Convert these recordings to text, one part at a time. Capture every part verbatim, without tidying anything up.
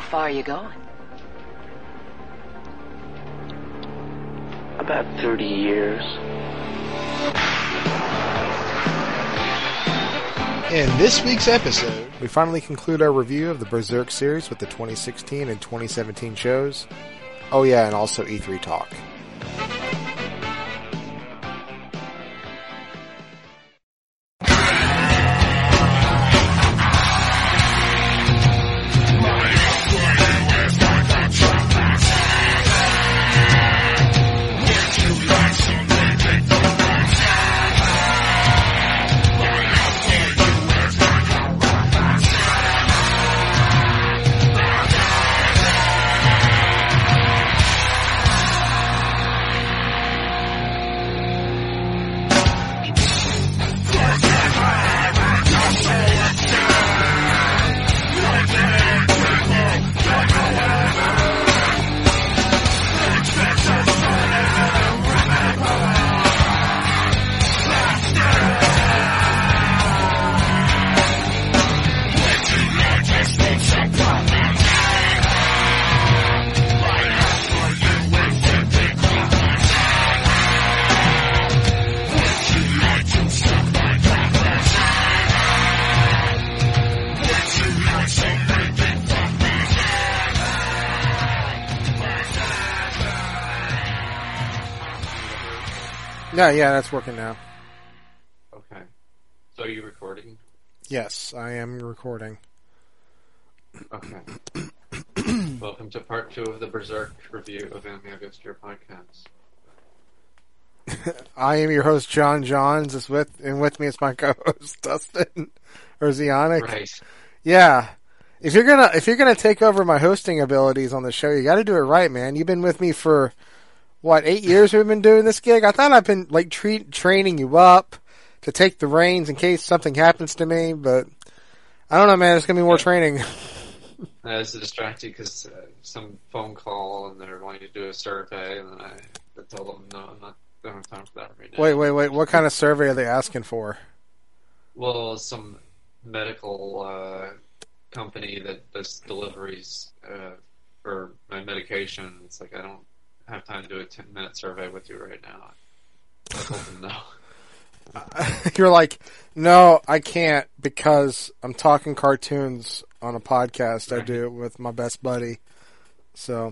far are you going? About thirty years. In this week's episode, we finally conclude our review of the Berserk series with the twenty sixteen and twenty seventeen shows. Oh yeah, and also E three talk. Yeah, yeah, that's working now. Okay. So are you recording? Yes, I am recording. Okay. Welcome to part two of the Berserk review of Anime August Your podcast. I am your host, John Johns, is with, and with me is my co-host, Dustin, or Zionic. Right. Yeah. If you're gonna, if you're gonna take over my hosting abilities on the show, you gotta do it right, man. You've been with me for, what, eight years we've been doing this gig? I thought I've been, like, treat, training you up to take the reins in case something happens to me, but I don't know, man. There's going to be more training. I was distracted because uh, some phone call and they're wanting to do a survey, and then I, I told them, no, I'm not, I don't have time for that right now. Wait, wait, wait. What kind of survey are they asking for? Well, some medical uh, company that does deliveries uh, for my medication. It's like, I don't have time to do a ten minute survey with you right now. I told them no. You're like, no, I can't because I'm talking cartoons on a podcast I do with my best buddy. So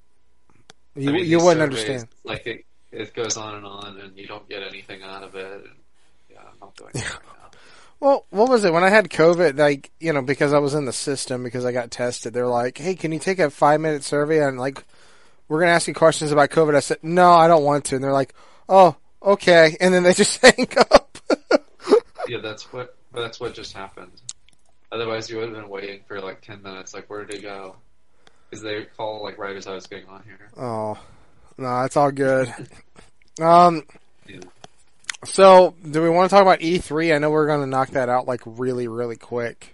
you I mean, you wouldn't surveys, understand. Like it, it goes on and on, and you don't get anything out of it. And, yeah, I'm not doing it right now. Well, what was it when I had COVID? Like, you know, because I was in the system because I got tested. They're like, hey, can you take a five minute survey and like, we're going to ask you questions about COVID. I said, no, I don't want to. And they're like, oh, okay. And then they just hang up. Yeah, that's what that's what just happened. Otherwise, you would have been waiting for like ten minutes. Like, where did he go? Because they call like right as I was getting on here. Oh, no, it's all good. um, Yeah. So, do we want to talk about E three? I know we're going to knock that out like really, really quick.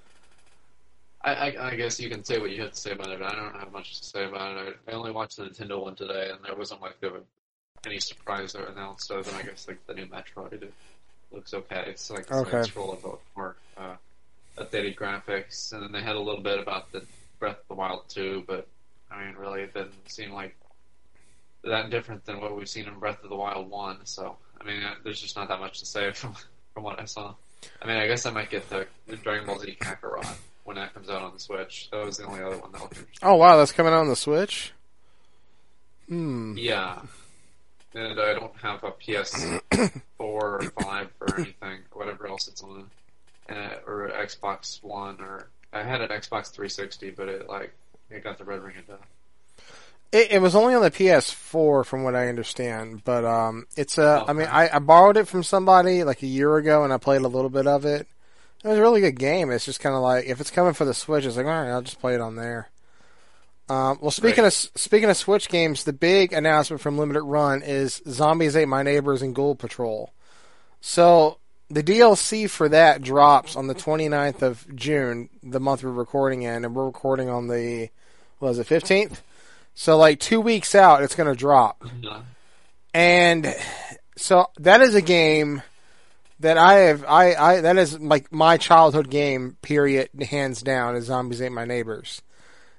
I, I, I guess you can say what you have to say about it, but I don't have much to say about it. I, I only watched the Nintendo one today, and there wasn't like there was any surprise or announced. So then I guess like the new Metroid it looks okay. It's like a Okay. side scroll about more uh, updated graphics, and then they had a little bit about the Breath of the Wild two, but I mean, really, it didn't seem like that different than what we've seen in Breath of the Wild one. So I mean, there's just not that much to say from from what I saw. I mean, I guess I might get the, the Dragon Ball Z Kakarot when that comes out on the Switch. That was the only other one that looked interesting. Oh, wow, that's coming out on the Switch? Hmm. Yeah. And I don't have a P S four or five or anything, or whatever else it's on. Uh, or Xbox One, or... I had an Xbox three sixty, but it, like, it got the red ring of death. It, it was only on the P S four, from what I understand, but um, it's a. Okay. I mean, I, I borrowed it from somebody like a year ago, and I played a little bit of it. It was a really good game. It's just kind of like if it's coming for the Switch, it's like all right, I'll just play it on there. Um, well, speaking Right. of speaking of Switch games, the big announcement from Limited Run is Zombies Ate My Neighbors and Ghoul Patrol. So the D L C for that drops on the twenty-ninth of June, the month we're recording in, and we're recording on the what was it fifteenth? So like two weeks out, it's going to drop. Yeah. And so that is a game that I have, I, I, that is like my childhood game, period, hands down, is Zombies Ate My Neighbors.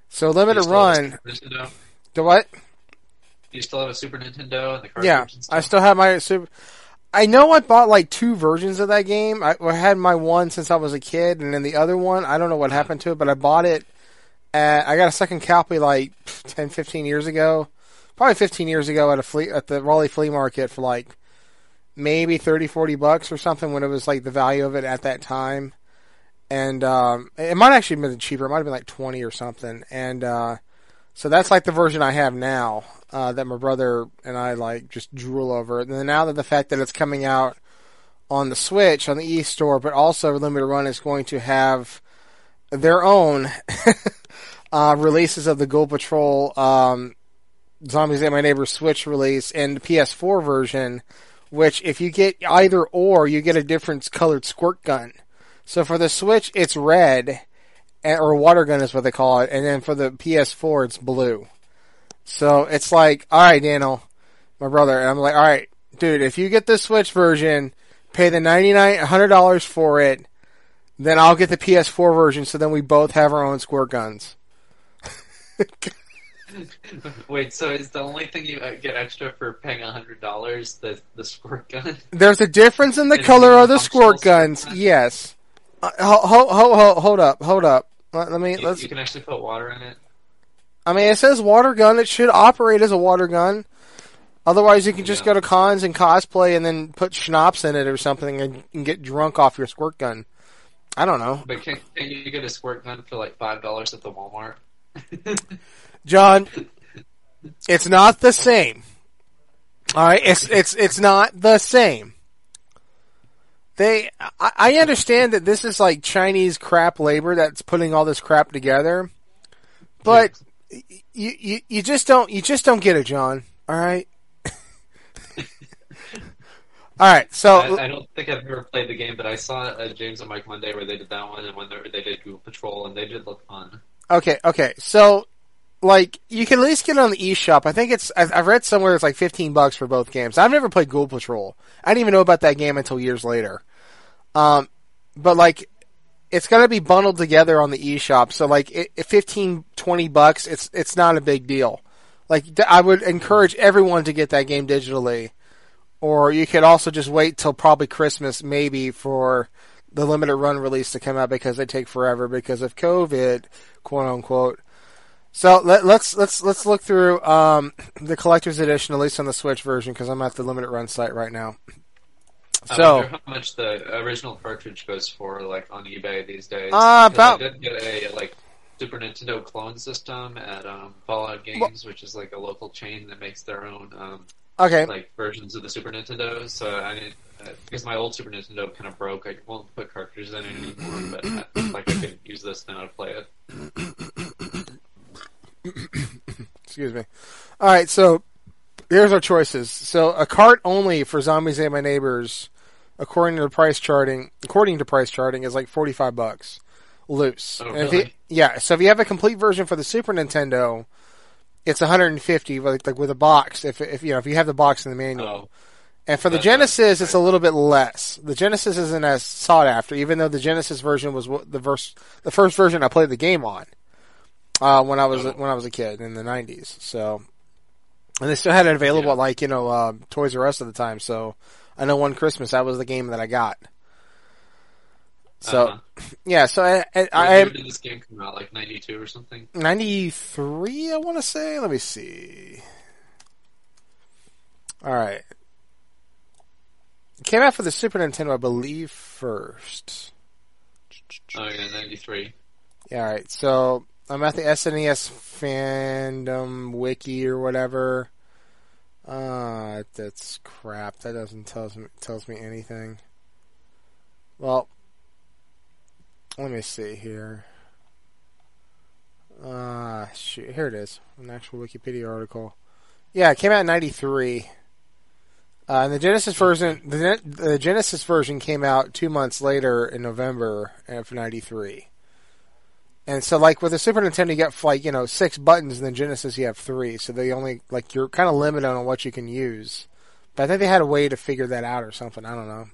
So Do you limited still have a run. Super Nintendo? The what? Do you still have a Super Nintendo and the Yeah, cartridge and I stuff? still have my Super. I know I bought like two versions of that game. I, I had my one since I was a kid, and then the other one, I don't know what Uh, happened to it, but I bought it. At, I got a second copy like ten, fifteen years ago, probably fifteen years ago at a flea at the Raleigh flea market for like maybe thirty, forty bucks or something when it was like the value of it at that time. And um, it might actually have been cheaper. It might have been like twenty or something. And uh, so that's like the version I have now uh, that my brother and I like just drool over. And then now that the fact that it's coming out on the Switch on the e-store, but also Limited Run is going to have their own uh, releases of the Ghoul Patrol um, Zombies Ate My Neighbor's Switch release and the P S four version, which if you get either or, you get a different colored squirt gun. So for the Switch, it's red, or water gun is what they call it, and then for the P S four, it's blue. So it's like, alright, Daniel, my brother, and I'm like, alright, dude, if you get the Switch version, pay the ninety-nine, one hundred dollars for it, then I'll get the P S four version, so then we both have our own squirt guns. Wait, so is the only thing you uh, get extra for paying a hundred dollars the the squirt gun? There's a difference in the And color the of the squirt functional guns, squirt gun? yes. Uh, ho, ho, ho, ho, hold up, hold up. Let, let me, You, let's, you can actually put water in it. I mean, it says water gun, it should operate as a water gun. Otherwise, you can just Yeah. go to cons and cosplay and then put schnapps in it or something and, and get drunk off your squirt gun. I don't know. But can, can you get a squirt gun for like five dollars at the Walmart? John, it's not the same. Alright, it's, it's, it's not the same. They, I, I understand that this is like Chinese crap labor that's putting all this crap together, but Yeah. you, you, you just don't, you just don't get it, John. Alright? Alright, so, I, I don't think I've ever played the game, but I saw uh, James and Mike Monday where they did that one, and when they they did Google Patrol, and they did look fun. okay, okay, so, like, you can at least get it on the eShop. I think it's, I've, I've read somewhere it's like fifteen bucks for both games. I've never played Ghoul Patrol. I didn't even know about that game until years later. Um, but like, it's gonna be bundled together on the eShop, so like, it, it fifteen, twenty bucks, it's, it's not a big deal. Like, I would encourage everyone to get that game digitally. Or you could also just wait till probably Christmas, maybe, for the limited run release to come out because they take forever because of COVID, quote unquote. So let, let's let's let's look through um, the collector's edition, at least on the Switch version, because I'm at the limited run site right now. I So wonder how much the original cartridge goes for, like on eBay these days. Uh, 'Cause about- I did get a like Super Nintendo clone system at um, Fallout Games, which is like a local chain that makes their own um, okay, like versions of the Super Nintendo. So I didn't, uh, because my old Super Nintendo kind of broke. I won't put cartridges in it anymore, but I, like I could use this now to play it. excuse me. All right, so here's our choices. So a cart only for Zombies Ate My Neighbors, according to the price charting, according to price charting, is like forty-five bucks loose. Oh, And if really? you- yeah, so if you have a complete version for the Super Nintendo, it's one hundred fifty, like, like with a box. If if you know if you have the box in the manual. Oh, And for the That's Genesis, right. it's a little bit less. The Genesis isn't as sought after, even though the Genesis version was what- the verse, the first version I played the game on uh, when I was Oh. when I was a kid in the nineties. So, and they still had it available Yeah. at like you know uh, Toys R Us at the time. So, I know one Christmas that was the game that I got. So, uh-huh. yeah. So I I, What I year am did this game come out? Like ninety-two or something? ninety-three. I want to say. Let me see. All right. It came out for the Super Nintendo, I believe, first. Oh yeah, ninety-three. Yeah, all right. So I'm at the S N E S fandom wiki or whatever. Uh, that's crap. That doesn't tells me tells me anything. Well, let me see here. Uh, shoot, here it is, an actual Wikipedia article. Yeah, it came out in ninety-three. Uh, and the Genesis version, the, the Genesis version came out two months later in November of ninety-three. And so, like, with the Super Nintendo, you got, like, you know, six buttons, and then Genesis, you have three. So they only, like, you're kind of limited on what you can use. But I think they had a way to figure that out or something. I don't know.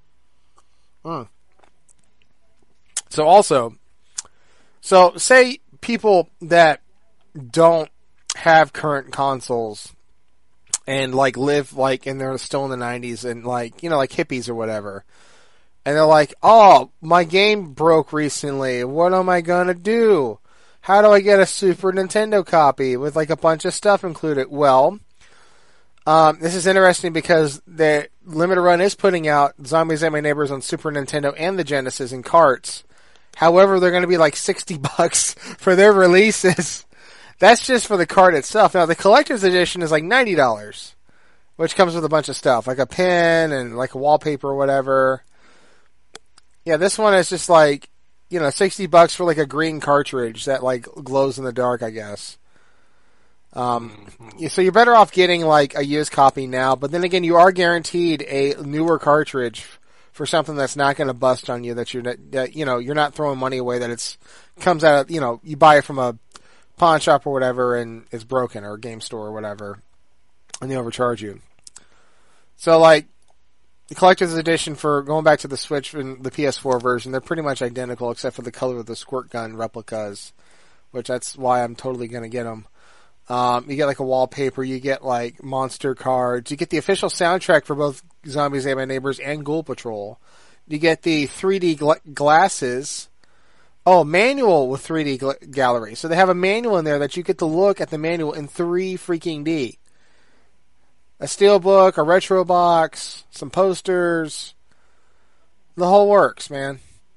Hmm. So also, so say people that don't have current consoles and like live like and they're still in the nineties and like, you know, like hippies or whatever. And they're like, "Oh, my game broke recently. What am I going to do? How do I get a Super Nintendo copy with like a bunch of stuff included?" Well, um, this is interesting because the Limited Run is putting out Zombies Ate My Neighbors on Super Nintendo and the Genesis in carts. However, they're going to be like sixty bucks for their releases. That's just for the cart itself. Now, the collector's edition is like ninety dollars, which comes with a bunch of stuff, like a pen and like a wallpaper or whatever. Yeah, this one is just like, you know, sixty bucks for like a green cartridge that like glows in the dark, I guess. Um, mm-hmm. So you're better off getting like a used copy now, but then again, you are guaranteed a newer cartridge for something that's not going to bust on you, that you're not, that, you know, you're not throwing money away, that it's comes out of, you know, you buy it from a pawn shop or whatever and it's broken, or a game store or whatever, and they overcharge you. So like, the collector's edition for going back to the Switch and the P S four version, they're pretty much identical except for the color of the squirt gun replicas, which that's why I'm totally going to get them. Um, you get like a wallpaper, you get like monster cards, you get the official soundtrack for both Zombies Ate My Neighbors and Ghoul Patrol. You get the three D gl- glasses. Oh, manual with three D gl- gallery. So they have a manual in there that you get to look at the manual in three freaking D. A steelbook, a retro box, some posters, the whole works, man.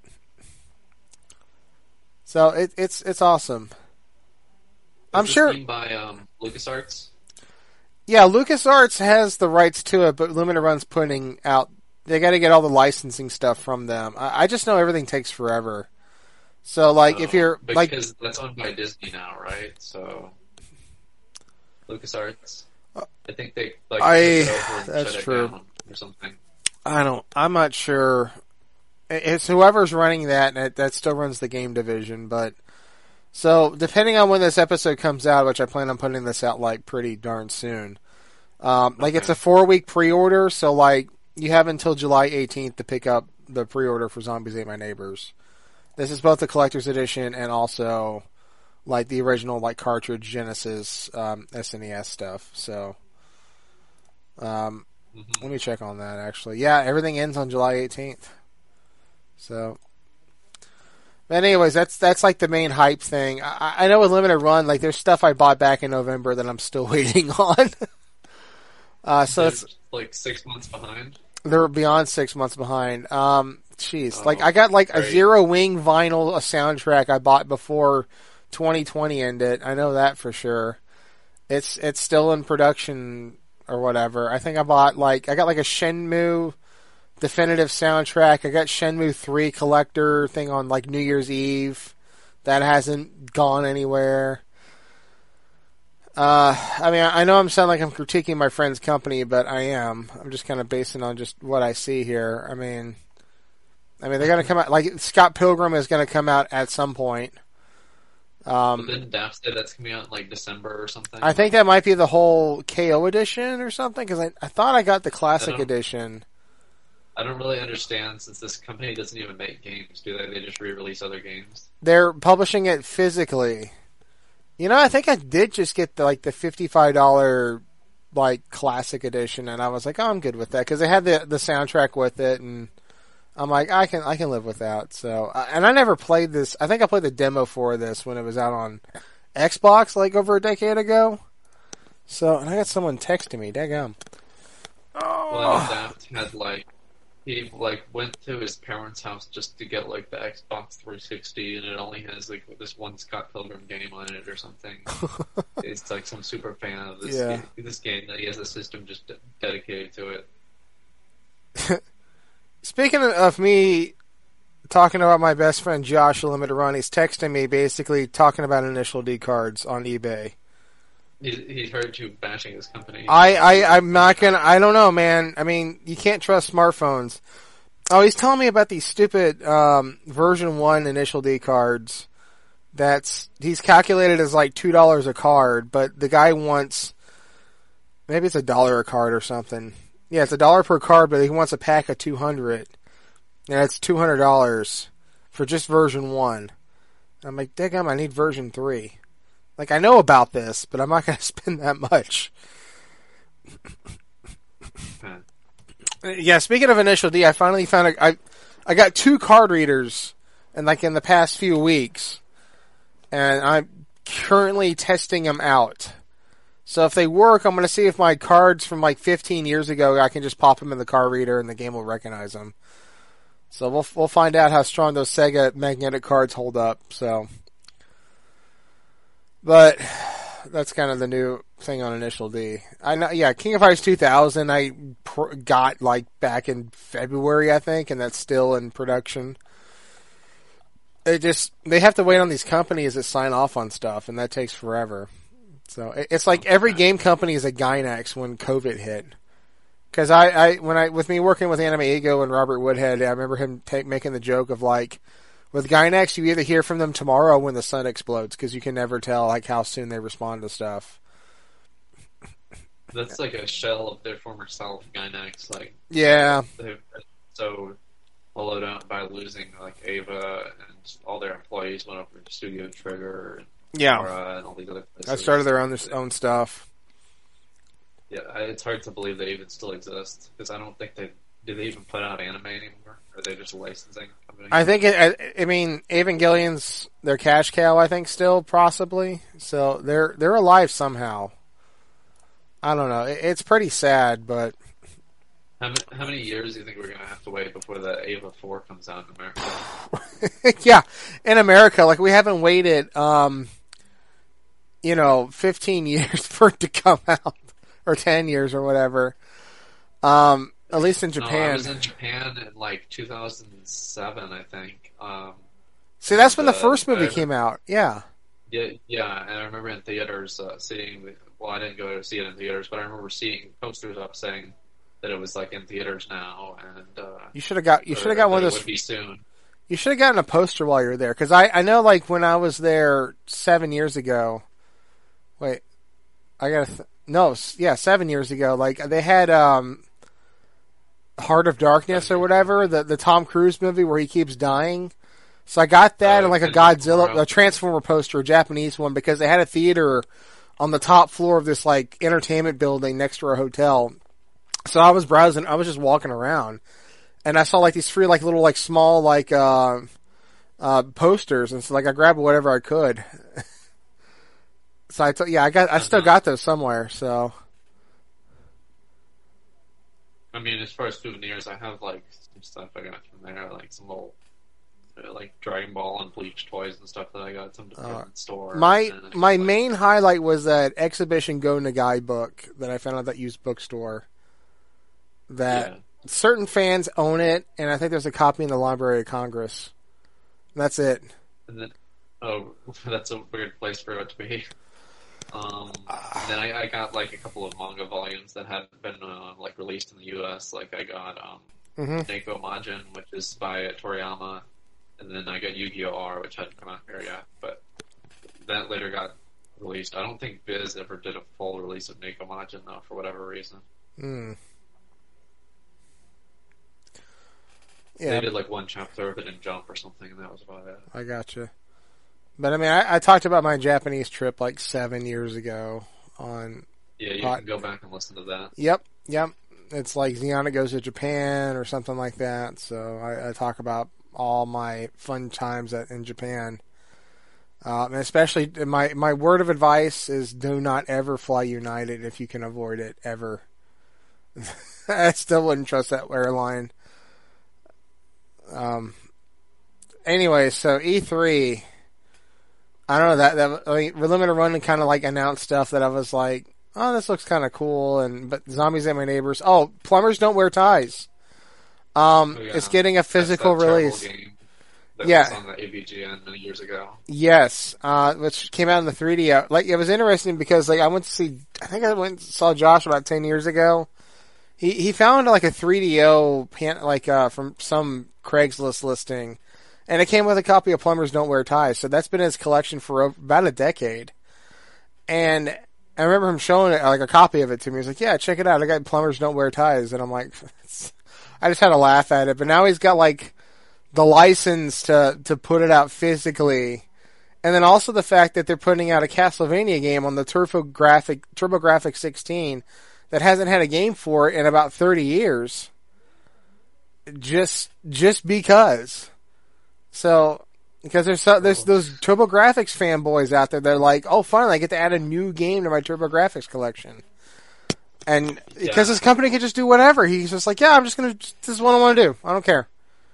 So it, it's it's awesome. Is I'm this sure. Game by um, LucasArts. Yeah, LucasArts has the rights to it, but Limited Run's putting out. They got to get all the licensing stuff from them. I, I just know everything takes forever. So, like, oh, if you're because like, because that's owned by Disney now, right? So LucasArts. I think they like I took it over and that's shut true it down or something. I don't. I'm not sure. It's whoever's running that, and that still runs the game division. But so, depending on when this episode comes out, which I plan on putting this out like pretty darn soon. Um, like okay. It's a four week pre-order, so like you have until July eighteenth to pick up the pre-order for Zombies Ate My Neighbors. This is both the collector's edition and also like the original like cartridge Genesis um, S N E S stuff. So. Um, mm-hmm. Let me check on that, actually. Yeah, everything ends on July eighteenth. So, but anyways, that's that's like the main hype thing. I, I know with Limited Run, like there's stuff I bought back in November that I'm still waiting on. uh, so they're it's like six months behind. They're beyond six months behind. Um, jeez, oh, like I got like great. a Zero Wing vinyl, a soundtrack I bought before twenty twenty ended. I know that for sure. It's it's still in production. Or whatever. I think I bought like I got like a Shenmue definitive soundtrack. I got Shenmue three collector thing on like New Year's Eve. That hasn't gone anywhere. Uh, I mean, I know I'm sounding like I'm critiquing my friend's company, but I am. I'm just kind of basing on just what I see here. I mean, I mean they're gonna come out like Scott Pilgrim is gonna come out at some point. Um, but then Daft said that's coming out in like December or something. I think that might be the whole K O edition or something, because I, I thought I got the classic I edition. I don't really understand, since this company doesn't even make games, do they? They just re-release other games. They're publishing it physically. You know, I think I did just get the, like the fifty-five dollars like classic edition, and I was like, oh, I'm good with that, because they had the the soundtrack with it, and I'm like, I can I can live with that. So, and I never played this. I think I played the demo for this when it was out on Xbox like over a decade ago. So, and I got someone texting me. Daggum. Oh. Well, Daft had like he like went to his parents' house just to get like the Xbox three sixty, and it only has like this one Scott Pilgrim game on it or something. It's like some super fan of this yeah. game, this game that he has a system just de- dedicated to it. Speaking of me talking about my best friend Josh Limited Run, he's texting me basically talking about Initial D cards on eBay. He, he heard you bashing his company. I, I, I'm not gonna, I don't know, man. I mean, you can't trust smartphones. Oh, he's telling me about these stupid, um, version one Initial D cards that's, he's calculated as like two dollars a card, but the guy wants, maybe it's a dollar a card or something. Yeah, it's a dollar per card, but he wants a pack of two hundred. And it's two hundred dollars for just version one. I'm like, daggum, I need version three. Like, I know about this, but I'm not going to spend that much. Okay. Yeah, speaking of Initial D, I finally found a, I, I got two card readers in like in the past few weeks, and I'm currently testing them out. So if they work, I'm going to see if my cards from like fifteen years ago, I can just pop them in the card reader and the game will recognize them. So we'll we'll find out how strong those Sega magnetic cards hold up. So, but that's kind of the new thing on Initial D. I know, yeah, King of Fighters two thousand I pr- got like back in February, I think, and that's still in production. It just they have to wait on these companies that sign off on stuff, and that takes forever. So it's like every game company is a Gynax when COVID hit. Because I, I, when I, with me working with Anime Ego and Robert Woodhead, I remember him take, making the joke of like, with Gynax, you either hear from them tomorrow when the sun explodes, because you can never tell like how soon they respond to stuff. That's like a shell of their former self, Gynax. Like, yeah, they've been so hollowed out by losing like Ava, and all their employees went over to Studio Trigger. And yeah, Nora and all these other places. I started their own own stuff. Yeah, it's hard to believe they even still exist, because I don't think they do. They even put out anime anymore? Or are they just a licensing company? I think it. I, I mean, Evangelion's their cash cow. I think still possibly. So they're they're alive somehow. I don't know. It, it's pretty sad, but how many, how many years do you think we're gonna have to wait before the Ava four comes out in America? Yeah, in America, like we haven't waited. Um, you know, fifteen years for it to come out, or ten years, or whatever. Um, at least in Japan. No, I was in Japan in like two thousand seven, I think. Um, See, that's when and, the first uh, movie I- came out. Yeah. Yeah, yeah, and I remember in theaters uh, seeing. Well, I didn't go to see it in theaters, but I remember seeing posters up saying that it was like in theaters now, and uh, You should have got. You or should have got one that of it those. would be soon. You should have gotten a poster while you were there, because I I know like when I was there seven years ago. Wait, I got th- no, s- yeah, seven years ago. Like they had um, Heart of Darkness or whatever, the the Tom Cruise movie where he keeps dying. So I got that Uh, and like a Kendrick Godzilla, Lamar. a Transformer poster, a Japanese one, because they had a theater on the top floor of this like entertainment building next to our hotel. So I was browsing, I was just walking around, and I saw like these three like little like small like uh, uh, posters, and so like I grabbed whatever I could. So I t- yeah, I got, I still got those somewhere. So I mean, as far as souvenirs, I have like some stuff I got from there, like some little uh, like Dragon Ball and Bleach toys and stuff that I got at some department store. my and then I my got, like, main highlight was that Exhibition Go Nagai book that I found out that used bookstore. That yeah. certain fans own it, and I think there's a copy in the Library of Congress. And that's it. And then, oh, that's a weird place for it to be. Um, and then I, I got like a couple of manga volumes that hadn't been uh, like released in the U S. Like I got um, hmm Neko Majin, which is by Toriyama, and then I got Yu-Gi-Oh! R, which hadn't come out here yet, but that later got released. I don't think Viz ever did a full release of Neko Majin though, for whatever reason. Mm. They Yeah, did like one chapter of it in Jump or something, and that was about it. I gotcha. But I mean, I, I talked about my Japanese trip like seven years ago on. Yeah, you Pot- can go back and listen to that. Yep, yep. It's like Ziana Goes to Japan or something like that. So I, I talk about all my fun times at, in Japan. Uh, and especially my my word of advice is do not ever fly United if you can avoid it ever. I still wouldn't trust that airline. Um. Anyway, so E three. I don't know that that I mean, Limited Run kind of like announced stuff that I was like, oh, this looks kind of cool. And but Zombies Ate My Neighbors. Oh, Plumbers Don't Wear Ties. Um, Oh, yeah. it's getting a physical That's that release. terrible game that Yeah. was on the A V G N many years ago. Yes, uh, which came out in the three D. Uh, Like it was interesting because like I went to see, I think I went and saw Josh about ten years ago. He he found like a three D O pan, like uh, from some Craigslist listing, and it came with a copy of Plumbers Don't Wear Ties. So that's been in his collection for o- about a decade. And I remember him showing it, like a copy of it to me. He's like, "Yeah, check it out. I got Plumbers Don't Wear Ties," and I'm like, I just had to laugh at it. But now he's got like the license to to put it out physically And then also the fact that they're putting out a Castlevania game on the TurboGrafx TurboGrafx sixteen that hasn't had a game for it in about thirty years. Just, just because. So, because there's, so, there's those TurboGrafx fanboys out there that are like, oh, finally, I get to add a new game to my TurboGrafx collection. And because Yeah. this company can just do whatever, he's just like, yeah, I'm just gonna, this is what I want to do. I don't care.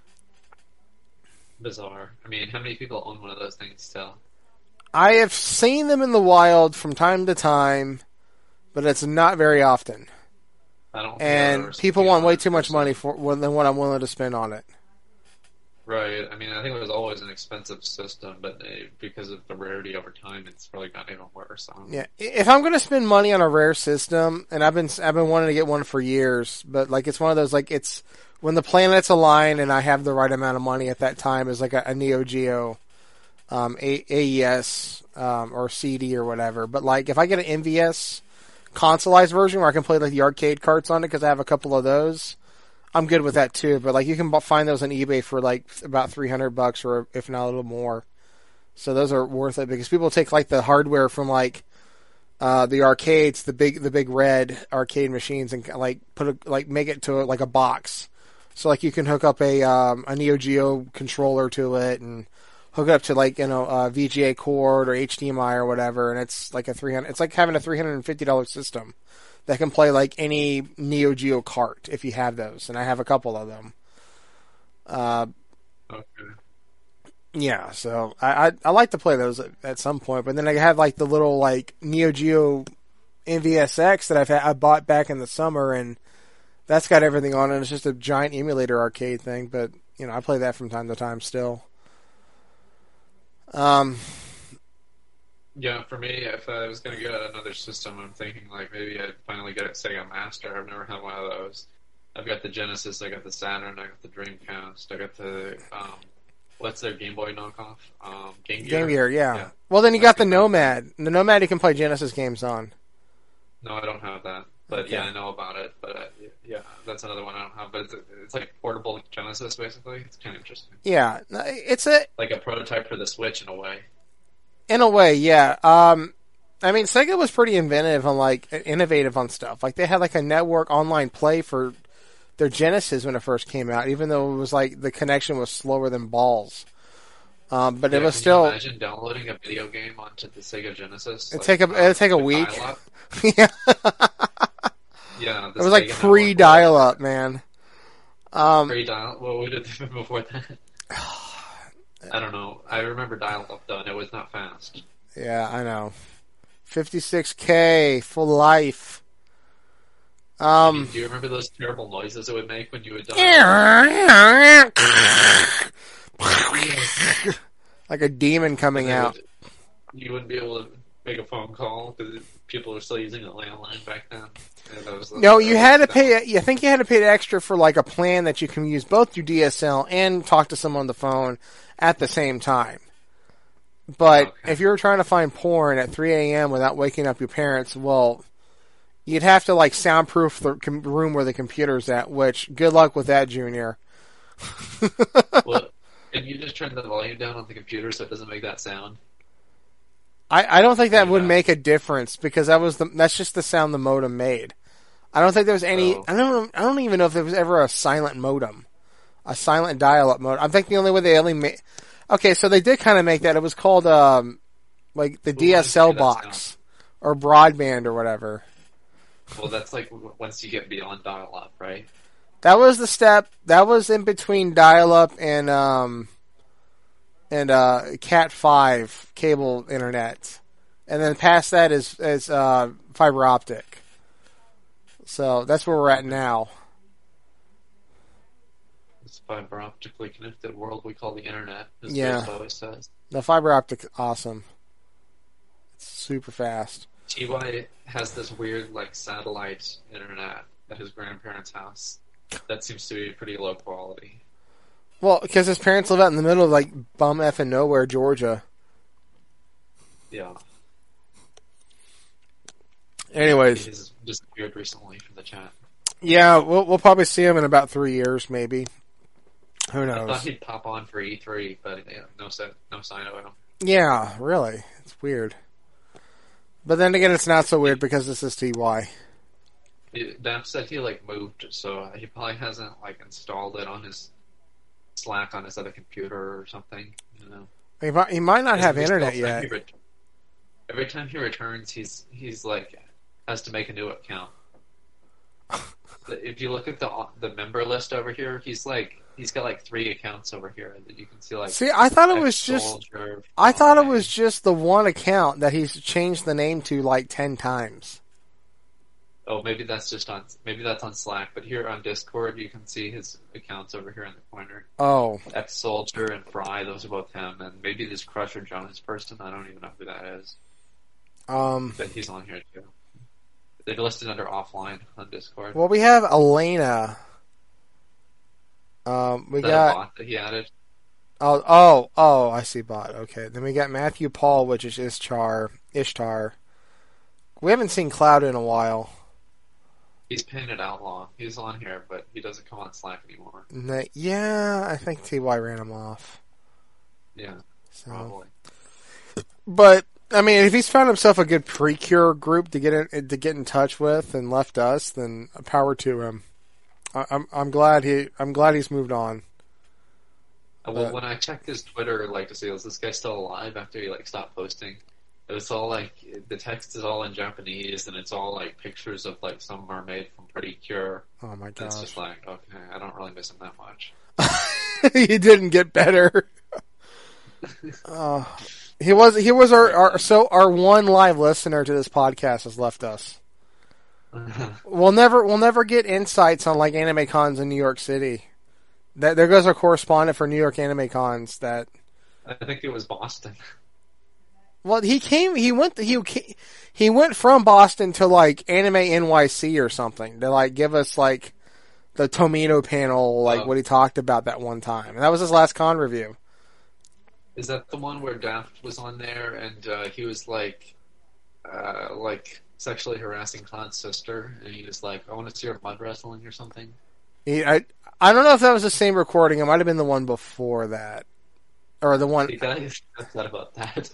Bizarre. I mean, how many people own one of those things still? I have seen them in the wild from time to time, but it's not very often. I don't. think I've ever And seen people it want way in too much person. money for than what I'm willing to spend on it. Right. I mean, I think it was always an expensive system, but uh, because of the rarity over time, it's probably gotten even worse. I don't know. Yeah, if I'm going to spend money on a rare system, and I've been I've been wanting to get one for years, but like it's one of those like it's when the planets align and I have the right amount of money at that time is like a, a Neo Geo, um, a- AES um, or C D or whatever. But like if I get an M V S consoleized version where I can play like the arcade carts on it because I have a couple of those, I'm good with that too. But like you can find those on eBay for like about three hundred bucks or if not a little more. So those are worth it because people take like the hardware from like uh, the arcades, the big the big red arcade machines, and like put a, like make it to like a box. So like you can hook up a um, a Neo Geo controller to it and hook it up to like you know a V G A cord or H D M I or whatever, and it's like a three hundred. It's like having a three hundred and fifty dollar system that can play like any Neo Geo cart if you have those, and I have a couple of them. Uh, Okay. Yeah, so I, I I like to play those at, at some point, but then I have like the little like Neo Geo N V S X that I've had, I bought back in the summer, and that's got everything on it. It's just a giant emulator arcade thing, but you know I play that from time to time still. Um, Yeah, for me, if I was going to get another system, I'm thinking like maybe I'd finally get a Sega Master. I've never had one of those. I've got the Genesis, I got the Saturn, I got the Dreamcast, I got the um, what's their Game Boy knockoff? Um, Game Gear. Game Gear, yeah. Yeah. Well, then you got the Okay. Nomad. The Nomad you can play Genesis games on. No, I don't have that, but Okay. yeah, I know about it. But uh, yeah, that's another one I don't have. But it's, it's like portable Genesis, basically. It's kind of interesting, Yeah, it's a like a prototype for the Switch in a way. in a way, yeah. Um, I mean, Sega was pretty inventive on like innovative on stuff. Like they had like a network online play for their Genesis when it first came out, even though it was like the connection was slower than balls. Um, but Yeah, it was can still you imagine downloading a video game onto the Sega Genesis. it'd like, take a um, it'd take a with week. dial-up? Yeah, Yeah, it was like pre-dial up, man. Um, Pre dial. Well, we did before that. I don't know. I remember dial up though, and it was not fast. yeah, I know. fifty-six K full life. Um, Do you remember those terrible noises it would make when you would dial? like a demon coming And it out. would- you wouldn't be able to make a phone call because people were still using a landline back then. And that was- No, you that had to was- pay. I think you had to pay extra for like a plan that you can use both through D S L and talk to someone on the phone at the same time. But Okay. if you were trying to find porn at three a.m. without waking up your parents, well, you'd have to like soundproof the com- room where the computer's at. Which, good luck with that, Junior. Well, can you just turn the volume down on the computer so it doesn't make that sound? I, I don't think that would Yeah. make a difference because that was the that's just the sound the modem made. I don't think there was any. Oh. I don't. I don't even know if there was ever a silent modem, a silent dial-up modem. I think the only way they only made. Okay, so they did kind of make that. It was called um, like the Well, D S L why did you say that box or broadband or whatever. Well, that's like w- once you get beyond dial up, right? That was the step. That was in between dial-up and um, and uh, Cat five cable internet, and then past that is is uh, fiber optic. So that's where we're at now. This fiber optically connected world we call the internet, as Yeah. Bruce always says. The fiber optic, awesome. It's super fast. T Y has this weird, like, satellite internet at his grandparents' house. That seems to be pretty low quality. Well, because his parents live out in the middle of like bum effing nowhere, Georgia. Yeah. Anyways, He's disappeared recently from the chat. yeah, we'll we'll probably see him in about three years, maybe. Who I thought knows? he'd pop on for E three, but yeah, no, si- no sign of him. Yeah, really. It's weird. But then again, it's not so weird because this is T Y. Daph said he like moved, so he probably hasn't like installed it on his Slack on his other computer or something. You know, He might, he might not have Every internet single time yet. he ret- Every time he returns, he's he's like has to make a new account. If you look at the the member list over here, he's like he's got like three accounts over here that you can see. Like, See, I thought it was just Soldier, I thought it Fly. was just the one account that he's changed the name to like ten times. Oh, maybe that's just on maybe that's on Slack, but here on Discord you can see his accounts over here in the corner. Oh, Ex Soldier and Fry, those are both him, and maybe this Crusher Jones person. I don't even know who that is, um, but he's on here too. They're listed under offline on Discord. well, we have Elena. Um, we Is that got a bot that he added? oh oh oh I see bot. Okay, then we got Matthew Paul, which is Ishtar. Ishtar. We haven't seen Cloud in a while. He's painted outlaw. He's on here, but he doesn't come on Slack anymore. Na- Yeah, I think T Y ran him off. Yeah, So, probably. but I mean, if he's found himself a good Precure group to get in, to get in touch with and left us, then power to him. I, I'm I'm glad he I'm glad he's moved on. Uh, Well, But- when I checked his Twitter, like to see is this guy still alive after he like stopped posting, it was all like the text is all in Japanese and it's all like pictures of like some mermaid from Pretty Cure. Oh my And it's gosh, just like, okay, I don't really miss him that much. he didn't get better. Uh, he was he was our, our so our one live listener to this podcast has left us. We'll never we'll never get insights on like anime cons in New York City. That there goes our correspondent for New York anime cons. That I think it was Boston. well he came he went he he went from Boston to like Anime N Y C or something to like give us like the Tomino panel like Oh. what he talked about that one time, and that was his last con review. Is that the one where Daft was on there and uh, he was like, uh, like sexually harassing Khan's sister, and he was like, "I want to see her mud wrestling or something." He, I I don't know if that was the same recording. It might have been the one before that, or the one. You guys upset about that?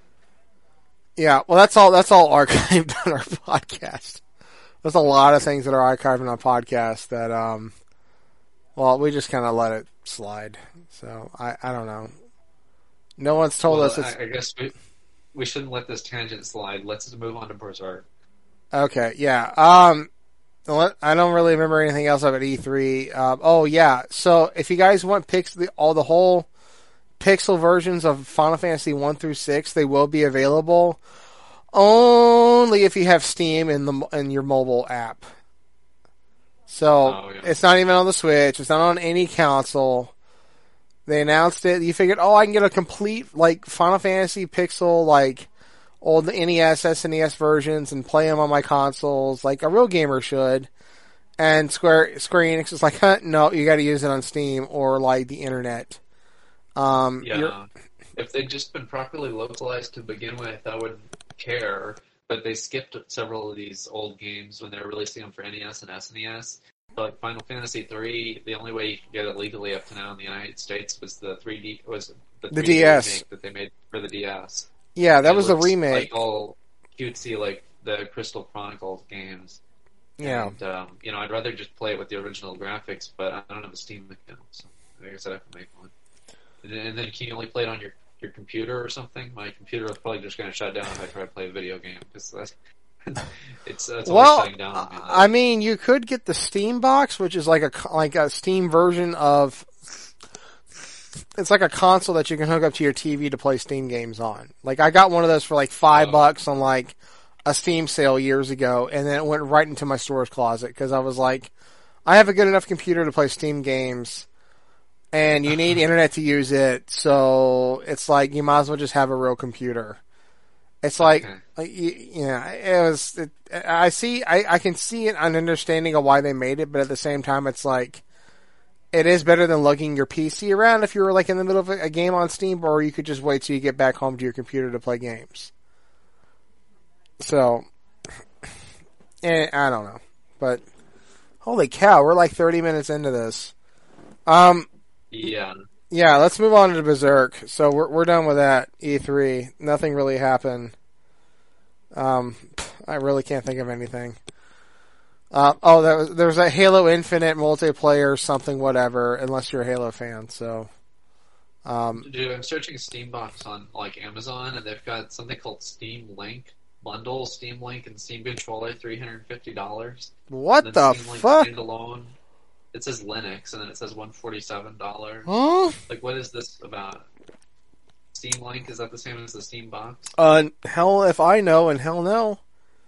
Yeah, well, that's all. That's all archived on our podcast. There's a lot of things that are archived on our podcast that, um, well, we just kind of let it slide. So I, I don't know. No one's told well, us it's I, I guess we we shouldn't let this tangent slide. Let's move on to Berserk. okay. Yeah. Um, let- I don't really remember anything else about E three. Um, oh yeah. So if you guys want pix the all the whole pixel versions of Final Fantasy one through six, they will be available only if you have Steam in the in your mobile app. So Oh, yeah. it's not even on the Switch. It's not on any console. They announced it. You figured, oh, I can get a complete like Final Fantasy pixel, like old N E S, S N E S versions, and play them on my consoles, like a real gamer should. And Square Square Enix is like, huh, no, you got to use it on Steam or like the internet. Um, you're- Yeah, if they'd just been properly localized to begin with, I wouldn't care. But they skipped several of these old games when they were releasing them for N E S and S N E S. So like Final Fantasy three, the only way you could get it legally up to now in the United States was the three D was the, The three D D S. remake that they made for the D S. yeah, that It was the looks remake. like all cutesy, like the Crystal Chronicles games. Yeah. And, um, you know, I'd rather just play it with the original graphics, but I don't have a Steam account, so I guess I'd have to make one. And then, and then can you only play it on your, your computer or something? My computer is probably just going to shut down if I try to play a video game, because that's, it's, it's always Well, shutting down on me. I mean, you could get the Steam box, which is like a co- like a Steam version of. It's like a console that you can hook up to your T V to play Steam games on. Like I got one of those for like five Oh. bucks on like a Steam sale years ago, and then it went right into my storage closet because I was like, I have a good enough computer to play Steam games, and you need internet to use it, so it's like you might as well just have a real computer. It's like, Okay. like y- yeah, it was. It, I see, I, I can see an understanding of why they made it, but at the same time, it's like it is better than lugging your P C around if you were like in the middle of a, a game on Steam, or you could just wait till you get back home to your computer to play games. So, eh, I don't know, but holy cow, we're like thirty minutes into this. Um, Yeah. Yeah, let's move on to Berserk. So we're we're done with that E three. Nothing really happened. Um, I really can't think of anything. Uh, oh, there was, there was a Halo Infinite multiplayer something whatever. Unless you're a Halo fan, so. Um, Dude, I'm searching Steambox on like Amazon, and they've got something called Steam Link bundle, Steam Link and Steam Controller, three hundred fifty dollars. what And then the Steam Link fuck? standalone. It says Linux, and then it says one forty seven dollars. Huh? Like, what is this about? Steam Link, is that the same as the Steam Box? Uh, hell if I know, and hell no.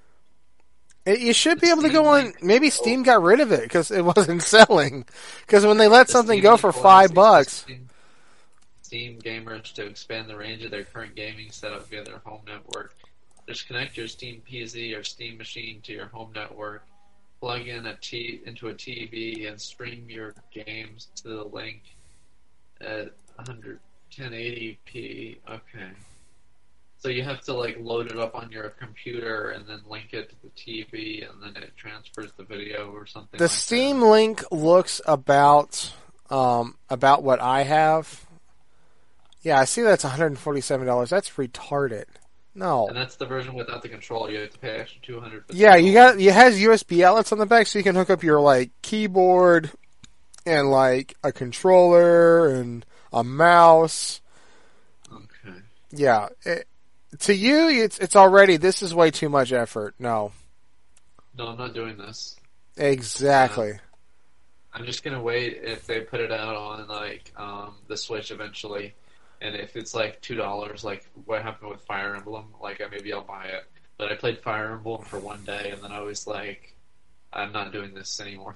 It, you should be able to Steam go on. Link. Maybe Steam got rid of it because it wasn't selling. Because when they let The something Steam go Link for allows five bucks, existing Steam gamers to expand the range of their current gaming setup via their home network. Just connect your Steam P C or Steam machine to your home network, plug in a t into a T V, and stream your games to the link at ten eighty p. Okay. So you have to like load it up on your computer and then link it to the T V, and then it transfers the video or something. the like Steam that. Link looks about um, about what I have. Yeah, I see that's one hundred forty-seven dollars. That's retarded. No. And that's the version without the controller. You have to pay extra two hundred. Yeah, you got it has U S B outlets on the back, so you can hook up your like keyboard and like a controller and a mouse. Okay. Yeah, it, to you, it's it's already this is way too much effort. No, No, I'm not doing this. exactly. I'm just gonna wait if they put it out on like um, the Switch eventually, and if it's like two dollars, like what happened with Fire Emblem, like maybe I'll buy it. But I played Fire Emblem for one day, and then I was like, I'm not doing this anymore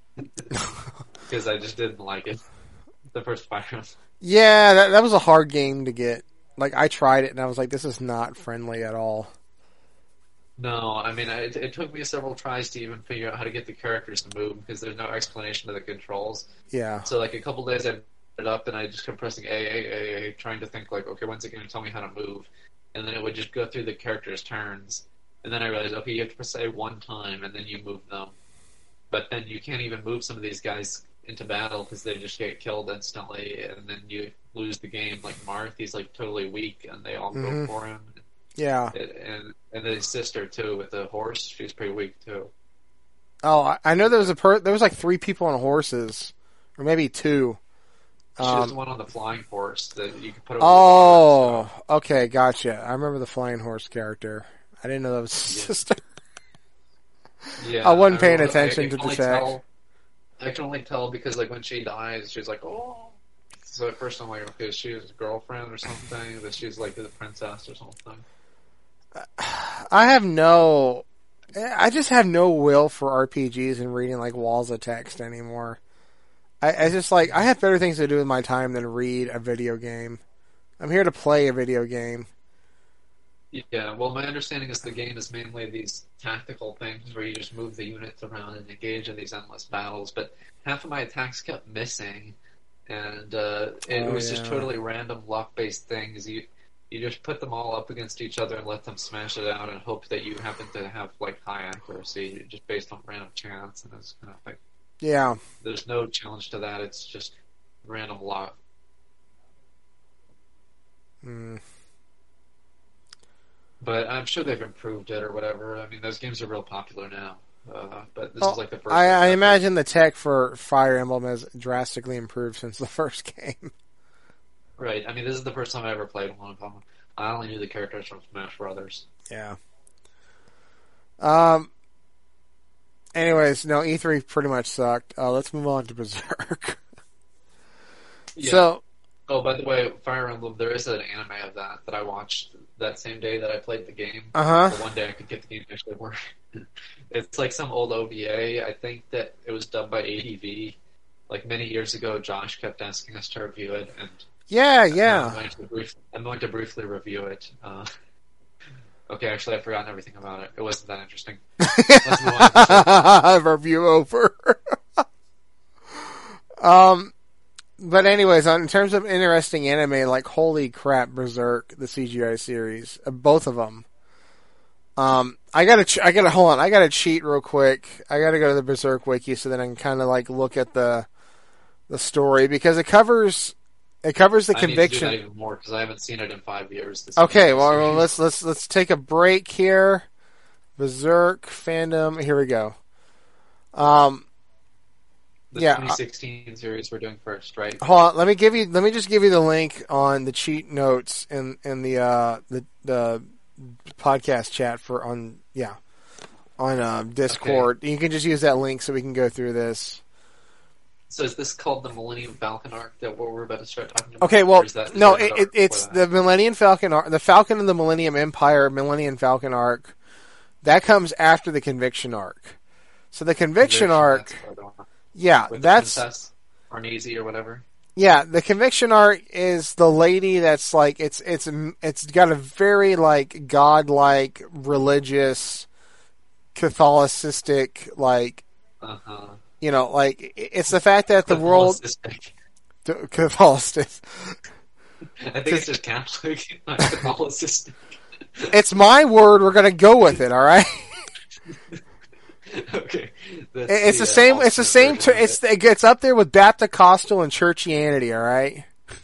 because I just didn't like it. The first Fire Emblem. Yeah, that that was a hard game to get. Like I tried it and I was like, this is not friendly at all. No, I mean, I, it, it took me several tries to even figure out how to get the characters to move because there's no explanation of the controls. Yeah, So, like, a couple days I put it up and I just kept pressing A, A, A, A, trying to think, like, okay, when's it going to tell me how to move? And then it would just go through the characters' turns. And then I realized, okay, you have to press A one time and then you move them. But then you can't even move some of these guys into battle because they just get killed instantly and then you lose the game. Like, Marth, he's, like, totally weak and they all Mhm. go for him. yeah. And and then his sister too with the horse, she's pretty weak too. Oh, I, I know there was a per, there was like three people on horses, or maybe two. She was Um, the one on the flying horse that you could put over oh, the water. okay, gotcha. I remember the flying horse character. I didn't know that was his Yeah. sister. So, yeah, I wasn't paying remember- attention I, I to can the only text. tell- I can only tell because like when she dies, she's like, oh. So at first I'm like, okay, is she his girlfriend or something? That she's like the princess or something. I have no, I just have no will for R P Gs and reading like walls of text anymore. I, I just like, I have better things to do with my time than read a video game. I'm here to play a video game. Yeah, well, my understanding is the game is mainly these tactical things where you just move the units around and engage in these endless battles. But half of my attacks kept missing, and uh, it Oh, was just yeah. totally random luck-based things. You you just put them all up against each other and let them smash it out, and hope that you happen to have like high accuracy, just based on random chance. And it's kind of like Yeah. there's no challenge to that. It's just random luck. Mm. But I'm sure they've improved it or whatever. I mean, those games are real popular now. Uh, but this Well, is like the first. I, I one. imagine the tech for Fire Emblem has drastically improved since the first game. Right. I mean, this is the first time I ever played one of them. I only knew the characters from Smash Brothers. Yeah. Um. Anyways, no, E three pretty much sucked. Uh, let's move on to Berserk. Yeah. So, Oh, by the way, Fire Emblem, there is an anime of that that I watched that same day that I played the game. uh huh. The one day I could get the game to actually work. It's like some old O V A. I think that it was dubbed by A D V. Like many years ago, Josh kept asking us to review it, and Yeah, I'm yeah. going to, brief, I'm going to briefly review it. Uh, okay, actually, I've forgotten everything about it. It wasn't that interesting. Let's move on to Berserk. Review over. um, but anyways, on, in terms of interesting anime, like holy crap, Berserk, the C G I series, uh, both of them. Um, I gotta, ch- I gotta hold on. I gotta cheat real quick. I gotta go to the Berserk wiki so that I can kind of like look at the the story because it covers It covers the I need to do conviction. that even more because I haven't seen it in five years. This Okay, this well, well series. let's let's let's take a break here. Berserk fandom. Here we go. Um, The yeah. twenty sixteen series we're doing first, right? Hold on. Let me give you. Let me just give you the link on the cheat notes in in the uh the the podcast chat for on yeah on uh, Discord. You can just use that link so we can go through this. So is this called the Millennium Falcon arc that what we're about to start talking about? Okay, well, Or is that, is no, there it, an it, arc it's before the that? Millennium Falcon arc, the Falcon and the Millennium Empire, Millennium Falcon arc. That comes after the Conviction arc. So the Conviction, Conviction, arc, that's what I want. yeah, With that's the princess, Farnese or whatever. yeah. The Conviction arc is the lady that's like it's it's it's got a very like godlike religious Catholicistic like Uh huh. you know like it's the fact that the world Catholicistic. I think it's just Catholic, not Catholicistic. It's my word. We're gonna go with it. All right. Okay. That's It's the uh, same. It's the alternate same. version Ter- of it's it. it gets up there with Baptist, Costal, and Churchianity. All right.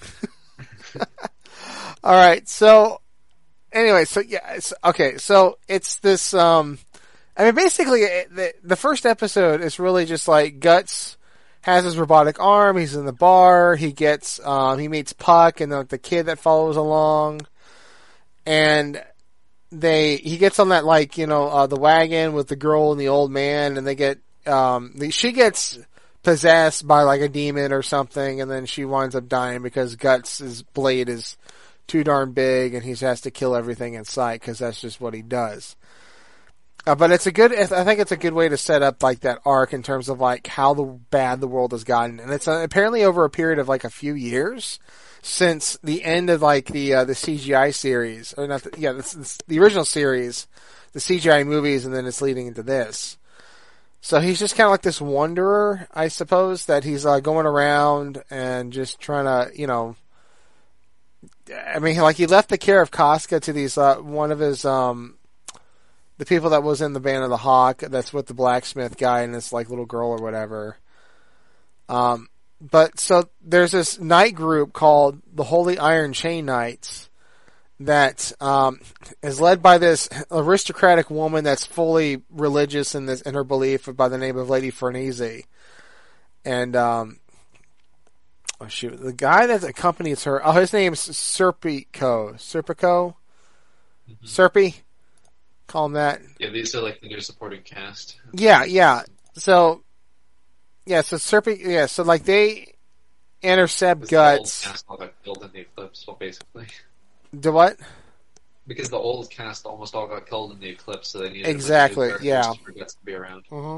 All right. So anyway, so yeah. It's, okay. So it's this. Um, I mean, basically, it, the the first episode is really just like Guts has his robotic arm. He's in the bar. He gets. Um, he meets Puck and the, the kid that follows along, and they he gets on that like you know uh, the wagon with the girl and the old man, and they get um the, she gets possessed by like a demon or something, and then she winds up dying because Guts' blade is too darn big, and he has to kill everything in sight because that's just what he does. Uh, but it's a good. I think it's a good way to set up like that arc in terms of like how the bad the world has gotten, and it's uh, apparently over a period of like a few years since the end of like the uh, the C G I series, or not? The, yeah, this, this, the original series, the C G I movies, and then it's leading into this. So he's just kind of like this wanderer, I suppose, that he's uh, going around and just trying to, you know. I mean, like he left the care of Casca to these uh, one of his um, the people that was in the Band of the Hawk. That's with the blacksmith guy and this like little girl or whatever. Um. But so there's this night group called the Holy Iron Chain Knights that um, is led by this aristocratic woman that's fully religious in this in her belief by the name of Lady Farnese. And um, oh shoot, the guy that accompanies her, oh, his name's Serpico, Serpico, Mm-hmm. Serpi, call him that. Yeah, these are like the new supporting cast. Yeah, yeah. So. Yeah, so Serpent, yeah, so like they intercept Because Guts. The old cast all got killed in the eclipse, well, basically. Do what? Because the old cast almost all got killed in the eclipse, so they needed Exactly, a bunch of new yeah. characters for Guts to be around. Mm-hmm.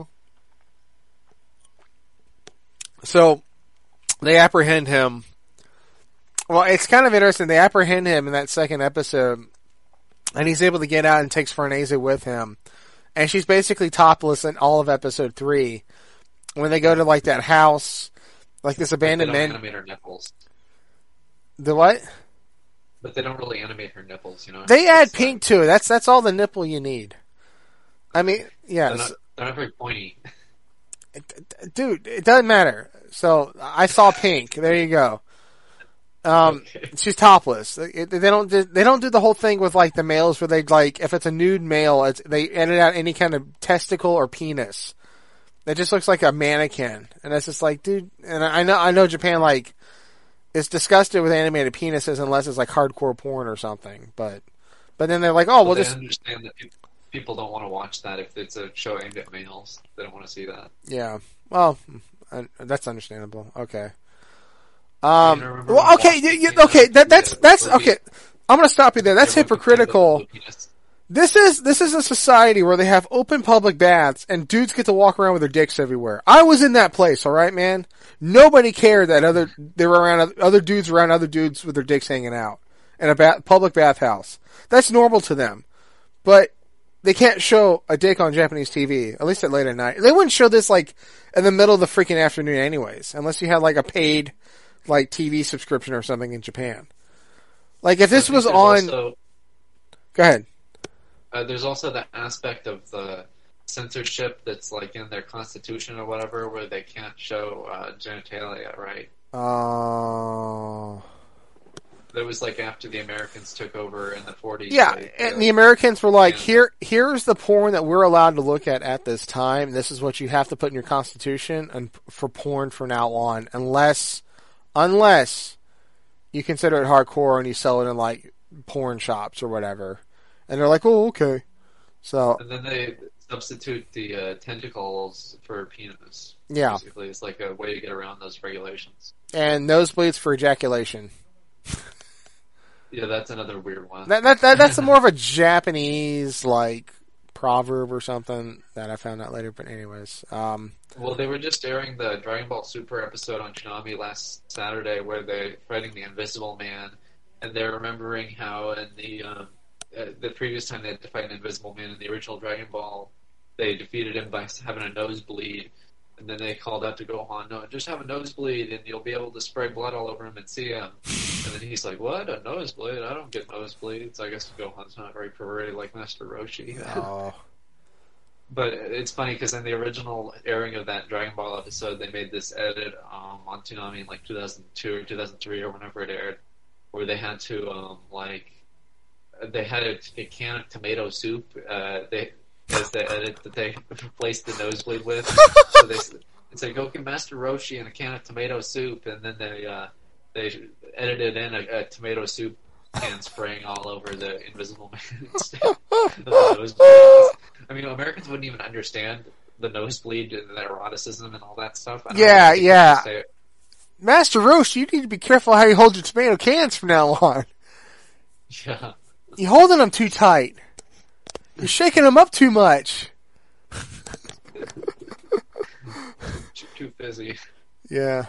So they apprehend him. Well, it's kind of interesting. They apprehend him in that second episode, and he's able to get out and takes Farnese with him. And she's basically topless in all of episode three. When they go to like that house, like this abandoned But they don't man. animate her nipples. The what? But they don't really animate her nipples, you know? They add It's, uh, pink to it. That's that's all the nipple you need. I mean, They're yes, not, they're not very pointy. dude, it doesn't matter. So I saw pink. There you go. Um, Okay. she's topless. They, they don't do, they don't do the whole thing with like the males where they like if it's a nude male, it's, they edit out any kind of testicle or penis. It just looks like a mannequin, and it's just like, dude. And I know I know Japan like is disgusted with animated penises unless it's like hardcore porn or something. But but then they're like, oh, Well, we'll they just understand that people, people don't want to watch that if it's a show aimed at males. They don't want to see that. yeah. Well, I, that's understandable. Okay. Um. You remember Well, okay. You, watching you, the, okay. uh, That that's the that's movie? okay. I'm gonna stop you there. That's Everyone complained about hypocritical. the penis. This is this is a society where they have open public baths and dudes get to walk around with their dicks everywhere. I was in that place, all right, man. Nobody cared that other they were around other dudes around other dudes with their dicks hanging out in a bath, public bathhouse. That's normal to them, but they can't show a dick on Japanese T V, at least at late at night. They wouldn't show this like in the middle of the freaking afternoon, anyways, unless you had like a paid like T V subscription or something in Japan. Like if this I think was there's on, also- go ahead. Uh, there's also that aspect of the censorship that's like in their constitution or whatever, where they can't show uh, genitalia, right? Uh, That was like after the Americans took over in the forties. Yeah, like, and uh, the Americans were like, and- here, here's the porn that we're allowed to look at at this time. This is what you have to put in your constitution and for porn from now on, unless, unless you consider it hardcore and you sell it in like porn shops or whatever. And they're like, oh, okay. So And then they substitute the uh, tentacles for penis. yeah, Basically, it's like a way to get around those regulations. and nosebleeds for ejaculation. Yeah, that's another weird one. That, that, that that's more of a Japanese like proverb or something that I found out later. But anyways, um, Well, they were just airing the Dragon Ball Super episode on Toonami last Saturday, where they're fighting the Invisible Man, and they're remembering how in the um, uh, the previous time they had to fight an Invisible Man in the original Dragon Ball, they defeated him by having a nosebleed, and then they called out to Gohan, "No, just have a nosebleed, and you'll be able to spray blood all over him and see him." And then he's like, "What? A nosebleed? I don't get nosebleeds." I guess Gohan's not very perverted like Master Roshi. oh, But it's funny because in the original airing of that Dragon Ball episode, they made this edit um, on Toonami in like two thousand two or two thousand three or whenever it aired, where they had to um, like they had a, a can of tomato soup. Uh, they as the edit that they replaced the nosebleed with. So they it's like, go get Master Roshi and a can of tomato soup, and then they uh, they edited in a, a tomato soup can spraying all over the Invisible Man instead of the nosebleed. I mean, Americans wouldn't even understand the nosebleed and the eroticism and all that stuff. I don't Yeah, know if they yeah. could say- Master Roshi, you need to be careful how you hold your tomato cans from now on. Yeah. You're holding them too tight. You're shaking them up too much. Too fizzy. Yeah.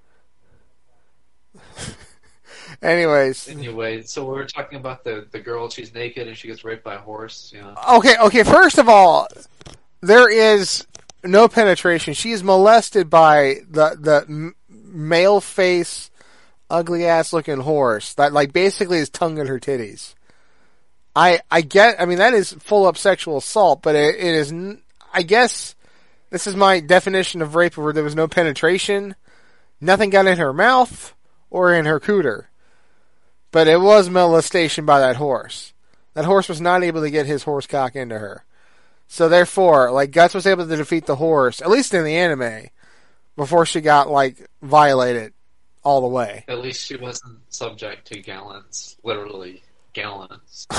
Anyways. Anyway, so we were talking about the, the girl, she's naked and she gets raped by a horse. You know. Okay, okay, first of all, there is no penetration. She is molested by the, the m- male face, ugly ass looking horse that like basically is tongue in her titties. I, I get, I mean, that is full up sexual assault, but it, it is, n- I guess, this is my definition of rape where there was no penetration, nothing got in her mouth or in her cooter. But it was molestation by that horse. That horse was not able to get his horse cock into her. So therefore, like, Guts was able to defeat the horse, at least in the anime, before she got, like, violated all the way. At least she wasn't subject to gallons, literally gallons.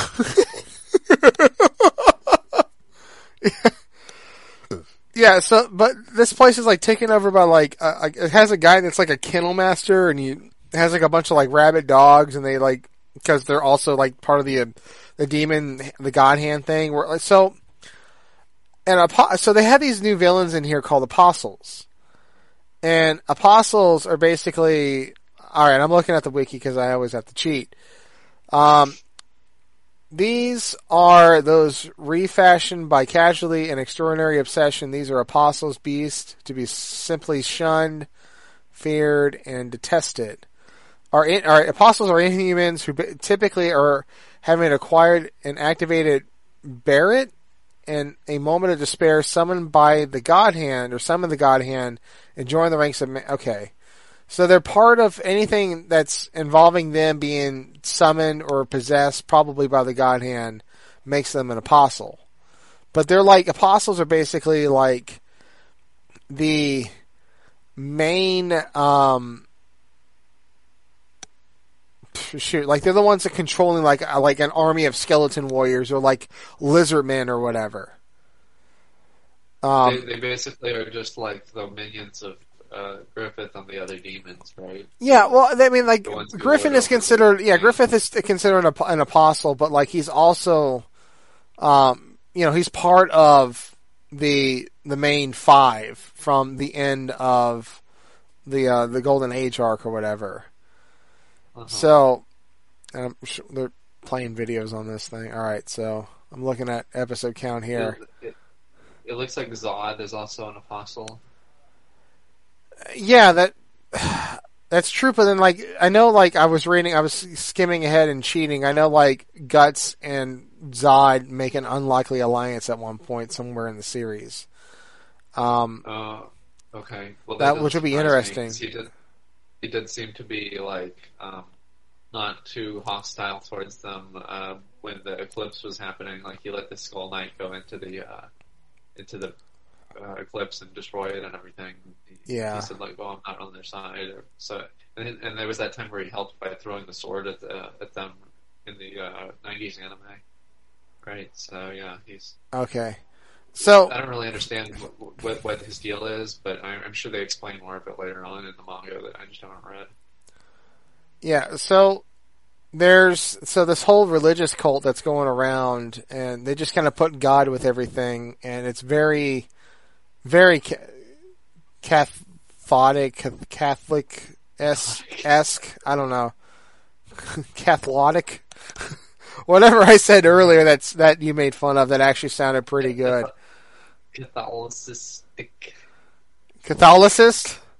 Yeah, so, but this place is, like, taken over by, like, uh, it has a guy that's, like, a kennel master, and he has, like, a bunch of, like, rabid dogs, and they, like, because they're also, like, part of the, uh, the demon, the god hand thing, where, like, so, and, so they have these new villains in here called apostles. And apostles are basically, alright, I'm looking at the wiki because I always have to cheat. Um, These are those refashioned by casualty and extraordinary obsession. These are apostles, beasts, to be simply shunned, feared, and detested. Our, in, our apostles are inhumans who typically are having acquired an activated Barret and a moment of despair summoned by the God Hand, or summon the God Hand, and join the ranks of men. Okay. So they're part of anything that's involving them being summoned or possessed, probably by the God Hand, makes them an apostle. But they're like, apostles are basically like the main, um, shoot, like they're the ones that controlling like like an army of skeleton warriors or like lizard men or whatever. Um, they, they basically are just like the minions of Uh, Griffith and the other demons, right? Yeah, well, I mean, like, Griffin is over considered, the- yeah, Griffith is considered an, an apostle, but, like, he's also, um, you know, he's part of the, the main five from the end of the, uh, the Golden Age arc or whatever. Uh-huh. So, I'm sure they're playing videos on this thing. Alright, so, I'm looking at episode count here. It, it, it looks like Zod is also an apostle. Yeah, that that's true. But then, like, I know, like, I was reading, I was skimming ahead and cheating. I know, like, Guts and Zod make an unlikely alliance at one point somewhere in the series. Um, Uh, okay. Well, That- doesn't which would be surprise me, interesting. 'cause He did, he did seem to be like um, not too hostile towards them uh, when the eclipse was happening. Like he let the Skull Knight go into the uh, into the uh, eclipse and destroy it and everything. He, Yeah. he said like, "Oh, I'm not on their side." Or, so, and, and there was that time where he helped by throwing the sword at the, at them in the uh, nineties anime. Right. So yeah, he's Okay. So I don't really understand what, what, what his deal is, but I'm, I'm sure they explain more of it later on in the manga that I just haven't read. yeah, so there's so this whole religious cult that's going around, and they just kind of put God with everything, and it's very, very ca- Catholic, Catholic esque. I don't know, Catholic. Whatever I said earlier, that's that you made fun of. That actually sounded pretty good. Catholicistic. Catholicist.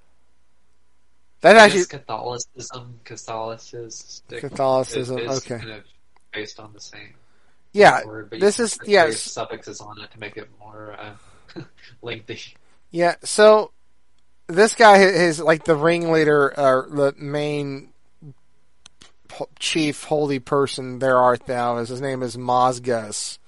That I actually guess Catholicism, Catholicistic. Catholicism. It is Okay. kind of based on the same Yeah. word, but This you is can yes. place suffixes on it to make it more uh, lengthy. Yeah. So this guy is like the ringleader, uh, the main chief holy person there art thou. His name is Mozgus,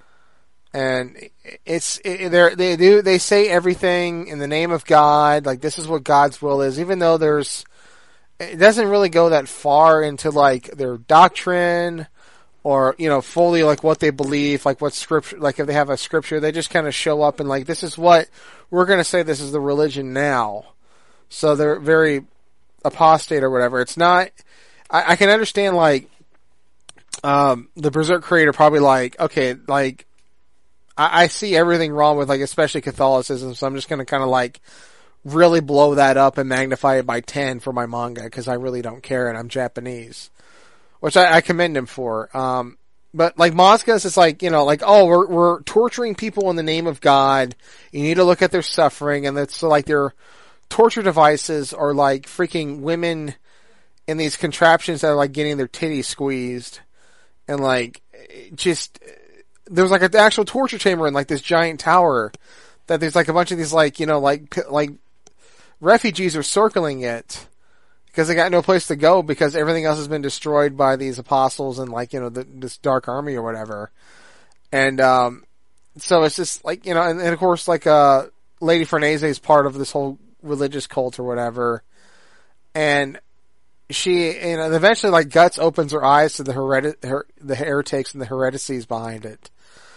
and it's it, they do they say everything in the name of God. Like this is what God's will is, even though there's it doesn't really go that far into like their doctrine or you know fully like what they believe, like what scripture, like if they have a scripture, they just kind of show up and like this is what we're going to say. This is the religion now, so they're very apostate or whatever. It's not. I, I can understand like um, the Berserk creator probably like okay like I, I see everything wrong with like especially Catholicism, so I'm just going to kind of like really blow that up and magnify it by ten for my manga because I really don't care and I'm Japanese, which I, I commend him for. Um, but like Moscas is like you know like oh we're we're torturing people in the name of God. You need to look at their suffering, and that's so like their torture devices are like freaking women in these contraptions that are like getting their titties squeezed, and like just there's like an actual torture chamber in like this giant tower that there's like a bunch of these like you know like like refugees are circling it because they got no place to go because everything else has been destroyed by these apostles and like you know the, this dark army or whatever, and um so it's just like you know and, and of course like uh Lady Farnese is part of this whole religious cult or whatever, and she, you know, eventually, like, Guts opens her eyes to the hereti- her, the heretics and the heresies behind it.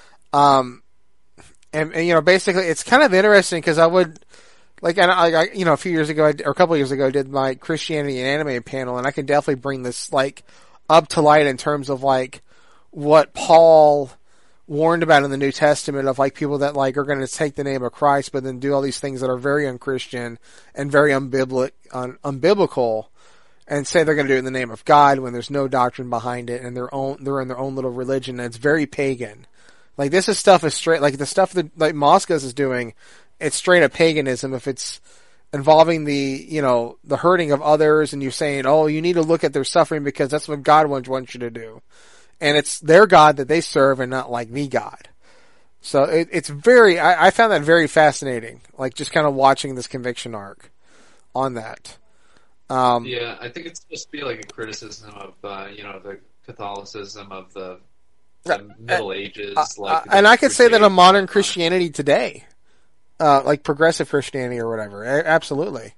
Um, and, and, you know, basically, it's kind of interesting because I would, like, and I, I, you know, a few years ago, I, or a couple of years ago, I did my Christianity and anime panel, and I could definitely bring this, like, up to light in terms of, like, what Paul warned about in the New Testament of, like, people that, like, are going to take the name of Christ, but then do all these things that are very unchristian and very unbiblical, un, unbiblical. And say they're going to do it in the name of God when there's no doctrine behind it, and their own they're in their own little religion, and it's very pagan. Like this is stuff is straight like the stuff that like Moscas is doing. It's straight up paganism if it's involving the you know the hurting of others, and you're saying oh you need to look at their suffering because that's what God wants wants you to do, and it's their God that they serve and not like the God. So it, it's very I, I found that very fascinating. Like just kind of watching this conviction arc on that. Um, yeah, I think it's supposed to be like a criticism of, uh, you know, the Catholicism of the, the Middle Ages. uh, like, uh, and I could say that a modern Crusades. Christianity today, uh, like progressive Christianity or whatever, a- absolutely.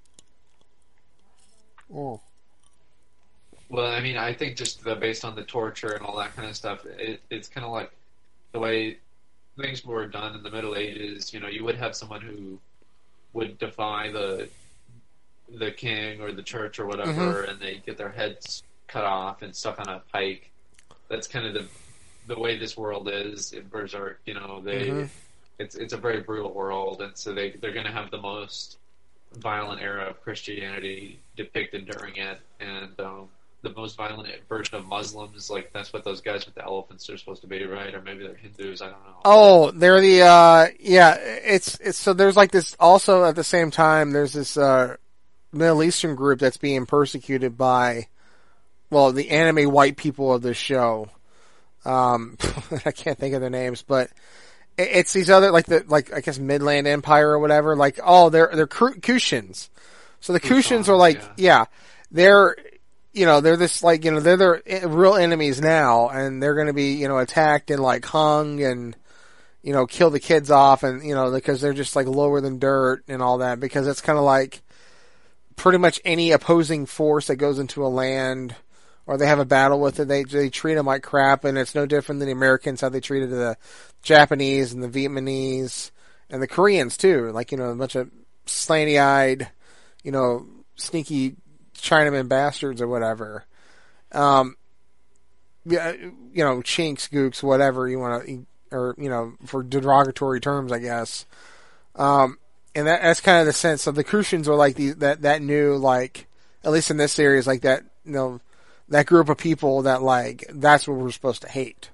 Oh. Well, I mean, I think just the, based on the torture and all that kind of stuff, it, it's kind of like the way things were done in the Middle Ages. You know, you would have someone who would defy the the king or the church or whatever, Mm-hmm. and they get their heads cut off and stuck on a pike. That's kind of the the way this world is in Berserk. You know, they Mm-hmm. it's it's a very brutal world, and so they they're going to have the most violent era of Christianity depicted during it, and um, the most violent version of Muslims. Like that's what those guys with the elephants are supposed to be, right? Or maybe they're Hindus. I don't know. Oh, they're the uh, yeah. It's it's so there's like this also at the same time. There's this uh, Middle Eastern group that's being persecuted by, well, the anime white people of the show. Um, I can't think of their names, but it, it's these other like the like I guess Midland Empire or whatever. Like oh, they're they're Kushans. So the Kushans are like yeah. yeah, they're you know, they're this, like, you know, they're their real enemies now, and they're going to be, you know, attacked and, like, hung and, you know, kill the kids off, and, you know, because they're just, like, lower than dirt and all that, because it's kind of like pretty much any opposing force that goes into a land or they have a battle with it, they they treat them like crap, and it's no different than the Americans, how they treated the Japanese and the Vietnamese and the Koreans, too. Like, you know, a bunch of slanty-eyed, you know, sneaky Chinaman bastards or whatever. Um, yeah, you know, chinks, gooks, whatever you want to, or, you know, for derogatory terms, I guess. Um, and that, that's kind of the sense of the Crucians are like the, that, that new, like, at least in this series, like that, you know, that group of people that, like, that's what we're supposed to hate.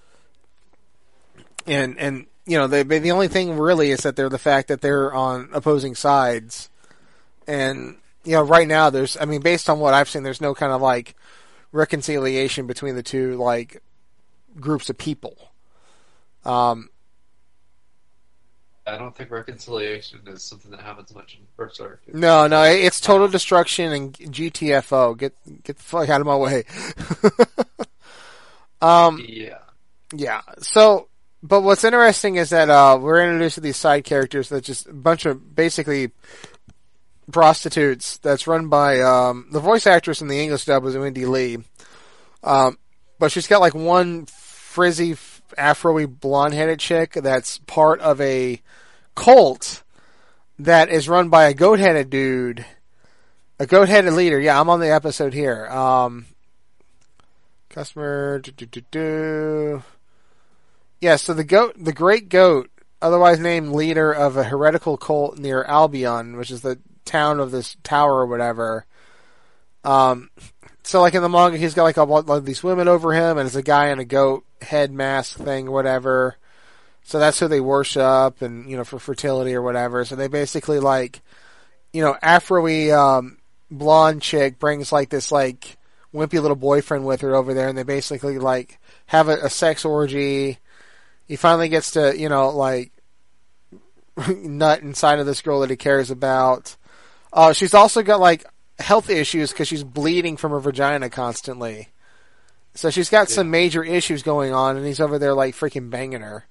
And, and, you know, they, the only thing really is that they're the fact that they're on opposing sides. And, you know, right now there's, I mean, based on what I've seen, there's no kind of, like, reconciliation between the two, like, groups of people. Um, I don't think reconciliation is something that happens much in Berserk. It's no, no, it's total destruction and G T F O. Get get the fuck out of my way. um, yeah. Yeah. So, but what's interesting is that uh, we're introduced to these side characters that just a bunch of basically prostitutes that's run by um, the voice actress in the English dub was Wendy Lee. Um, but she's got like one frizzy, afro-y, blonde-headed chick that's part of a cult that is run by a goat-headed dude, a goat-headed leader. Yeah, I'm on the episode here. Um, customer, do, do, do, do. Yeah, so the goat, the Great Goat, otherwise named leader of a heretical cult near Albion, which is the town of this tower or whatever. Um, so like in the manga, he's got like a lot of these women over him, and it's a guy in a goat head mask thing, whatever. So that's who they worship, and, you know, for fertility or whatever. So they basically, like, you know, Afro-y, um, blonde chick brings like this like wimpy little boyfriend with her over there, and they basically like have a, a sex orgy. He finally gets to, you know, like nut inside of this girl that he cares about. Uh, she's also got like health issues because she's bleeding from her vagina constantly. So she's got yeah. some major issues going on, and he's over there like freaking banging her.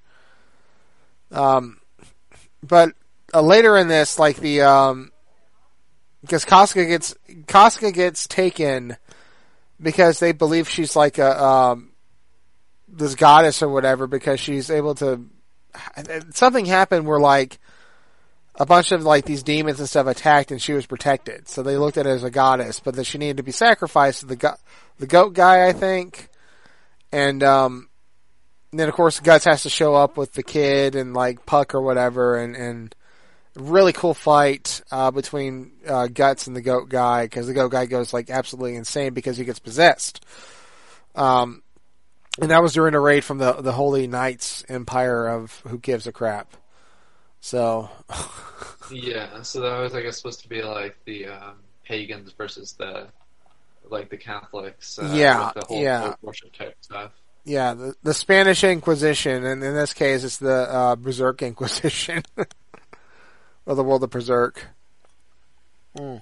Um, but uh, later in this, like the um, because Casca gets Casca gets taken because they believe she's like a um, this goddess or whatever, because she's able to. Something happened where like a bunch of like these demons and stuff attacked, and she was protected. So they looked at her as a goddess, but that she needed to be sacrificed to the go- the goat guy, I think. And um, then of course Guts has to show up with the kid and like Puck or whatever, and and really cool fight uh, between uh, Guts and the goat guy, because the goat guy goes like absolutely insane because he gets possessed. Um, and that was during a raid from the the Holy Knights Empire of Who Gives a Crap. So. Yeah, so that was, I guess, supposed to be like the um, pagans versus the like the Catholics. Uh, yeah, with the whole yeah. worship type stuff. Yeah, the, the Spanish Inquisition, and in this case, it's the uh, Berserk Inquisition, or the World of Berserk. Mm.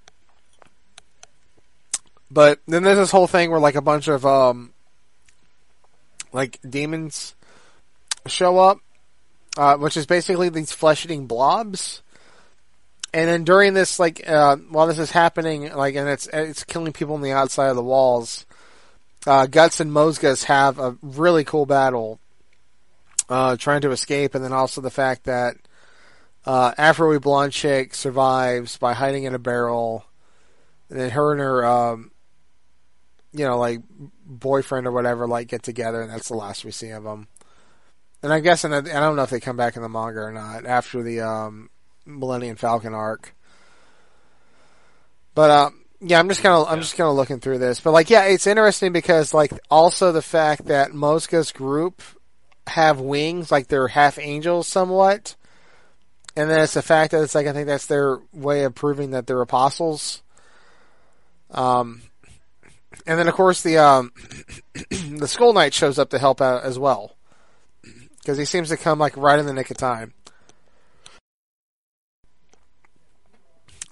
But then there's this whole thing where like a bunch of um, like demons show up, uh, which is basically these flesh-eating blobs. And then during this, like, uh, while this is happening, like, and it's it's killing people on the outside of the walls, uh, Guts and Mosgus have a really cool battle, uh, trying to escape, and then also the fact that uh, Afro-y blonde chick survives by hiding in a barrel, and then her and her, um, you know, like, boyfriend or whatever, like, get together, and that's the last we see of them. And I guess, and I, I don't know if they come back in the manga or not after the um, Millennium Falcon arc. But uh, yeah, I'm just kind of I'm just kind of looking through this. But like, yeah, it's interesting because like also the fact that Mosca's group have wings, like they're half angels somewhat, and then it's the fact that it's like I think that's their way of proving that they're apostles. Um, and then of course the um, the Skull Knight shows up to help out as well. Because he seems to come like right in the nick of time.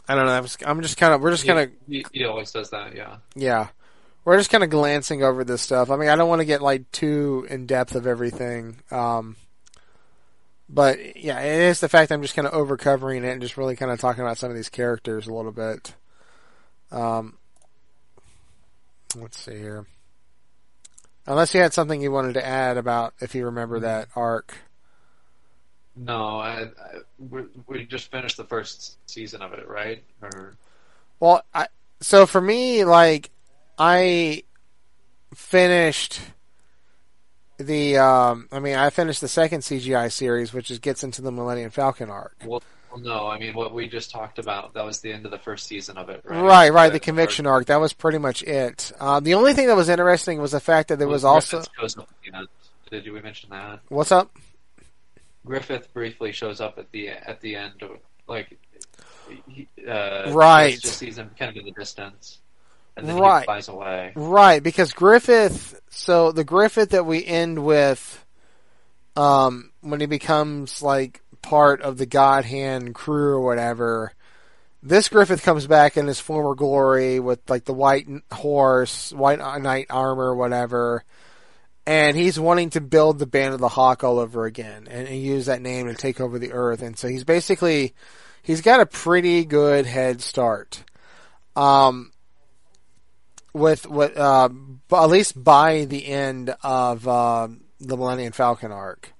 I don't know. That was, I'm just kind of we're just He, kind of he, he always does that, yeah. yeah. We're just kind of glancing over this stuff. I mean, I don't want to get like too in depth of everything. Um, but yeah, it is the fact that I'm just kind of over covering it and just really kind of talking about some of these characters a little bit. Um, let's see here. Unless you had something you wanted to add about if you remember that arc. No, I, I, we, we just finished the first season of it, right? Or Well, I, so for me, like, I finished the, um, I mean, I finished the second C G I series, which is gets into the Millennium Falcon arc. well, well, no, I mean what we just talked about. That was the end of the first season of it, right? Right, right, the That- conviction or- arc. That was pretty much it. Uh, the only thing that was interesting was the fact that there was well, also. Griffith shows up at the end. Did we mention that? What's up? Griffith briefly shows up at the at the end, of, like, he, uh, Right. Just sees him kind of in the distance, and then Right. he flies away. Right, because Griffith, so the Griffith that we end with, um, when he becomes like part of the God Hand crew or whatever, this Griffith comes back in his former glory with like the white horse, white knight armor, or whatever, and he's wanting to build the Band of the Hawk all over again and, and use that name to take over the Earth. And so he's basically, he's got a pretty good head start. Um, with what, uh, at least by the end of uh, the Millennium Falcon arc.